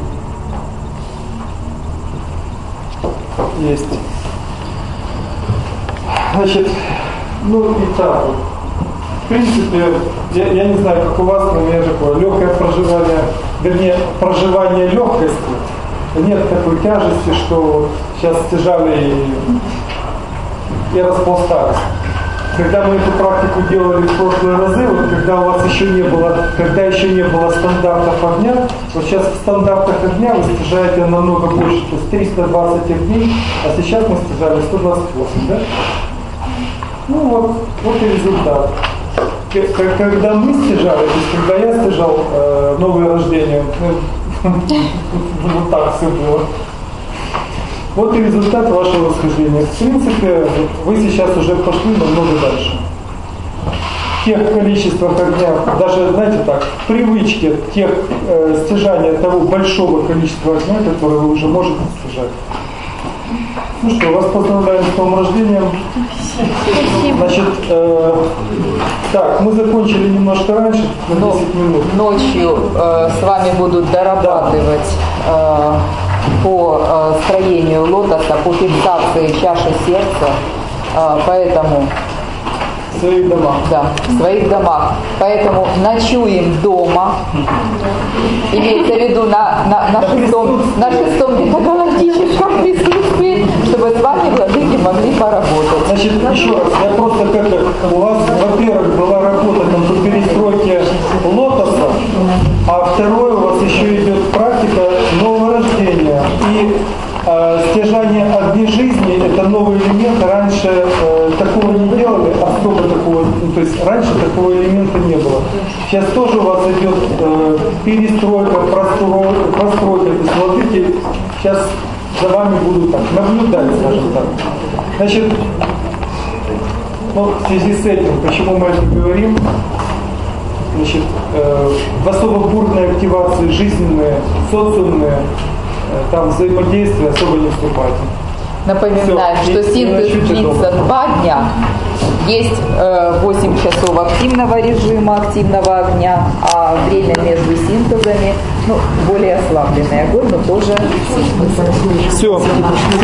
Есть. Значит, ну и так вот. В принципе, я, я не знаю, как у вас, но у меня такое легкое проживание вернее, проживания легкости. Нет такой тяжести, что сейчас стяжали и, и распластались. Когда мы эту практику делали в прошлые разы, вот когда у вас еще не было, когда еще не было стандартов огня, вот сейчас в стандартах огня вы стяжаете намного больше, то есть триста двадцать огней, а сейчас мы стяжали сто двадцать восемь, да? Ну вот, вот и результат. Когда мы стяжали, то есть когда я стяжал э, новое рождение, вот так все было. Вот и результат вашего восхождения. В принципе, вы сейчас уже пошли намного дальше. В тех количествах огня, даже, знаете так, в привычке тех э, стяжания того большого количества огня, которое вы уже можете стяжать. Ну что, вас поздравляем с новым рождением. Значит, э, так, мы закончили немножко раньше, на десять минут. Ночью э, с вами будут дорабатывать э, по э, строению лотоса, по фиксации чаши сердца, э, поэтому... В своих домах. Да, в своих домах. Поэтому ночуем дома. Имеется в виду на, на, на шестом, на шестом метагалактическом присутствии, чтобы с вами владыки могли поработать. Значит, еще раз, я просто как-то, у вас, во-первых, была работа там по перестройке лотоса, а второе, у вас еще идет практика нового рождения. И э, стяжание огней жизни – это новый элемент. Раньше э, такого не делали, особо такого, ну, то есть раньше такого элемента не было. Сейчас тоже у вас идет э, перестройка, простройка, простройка. То есть владыки сейчас за вами будут так наблюдать, скажем так. Значит, ну, в связи с этим, почему мы это говорим? Значит, э, в особо бурной активации жизненные, социумные, э, там взаимодействия особо не вступайте. Напоминаю, Все, что и, синтез и длится два дня. Есть э, восемь часов активного режима, активного огня, а время между синтезами, ну, более ослабленный огонь, но тоже синтез. Все.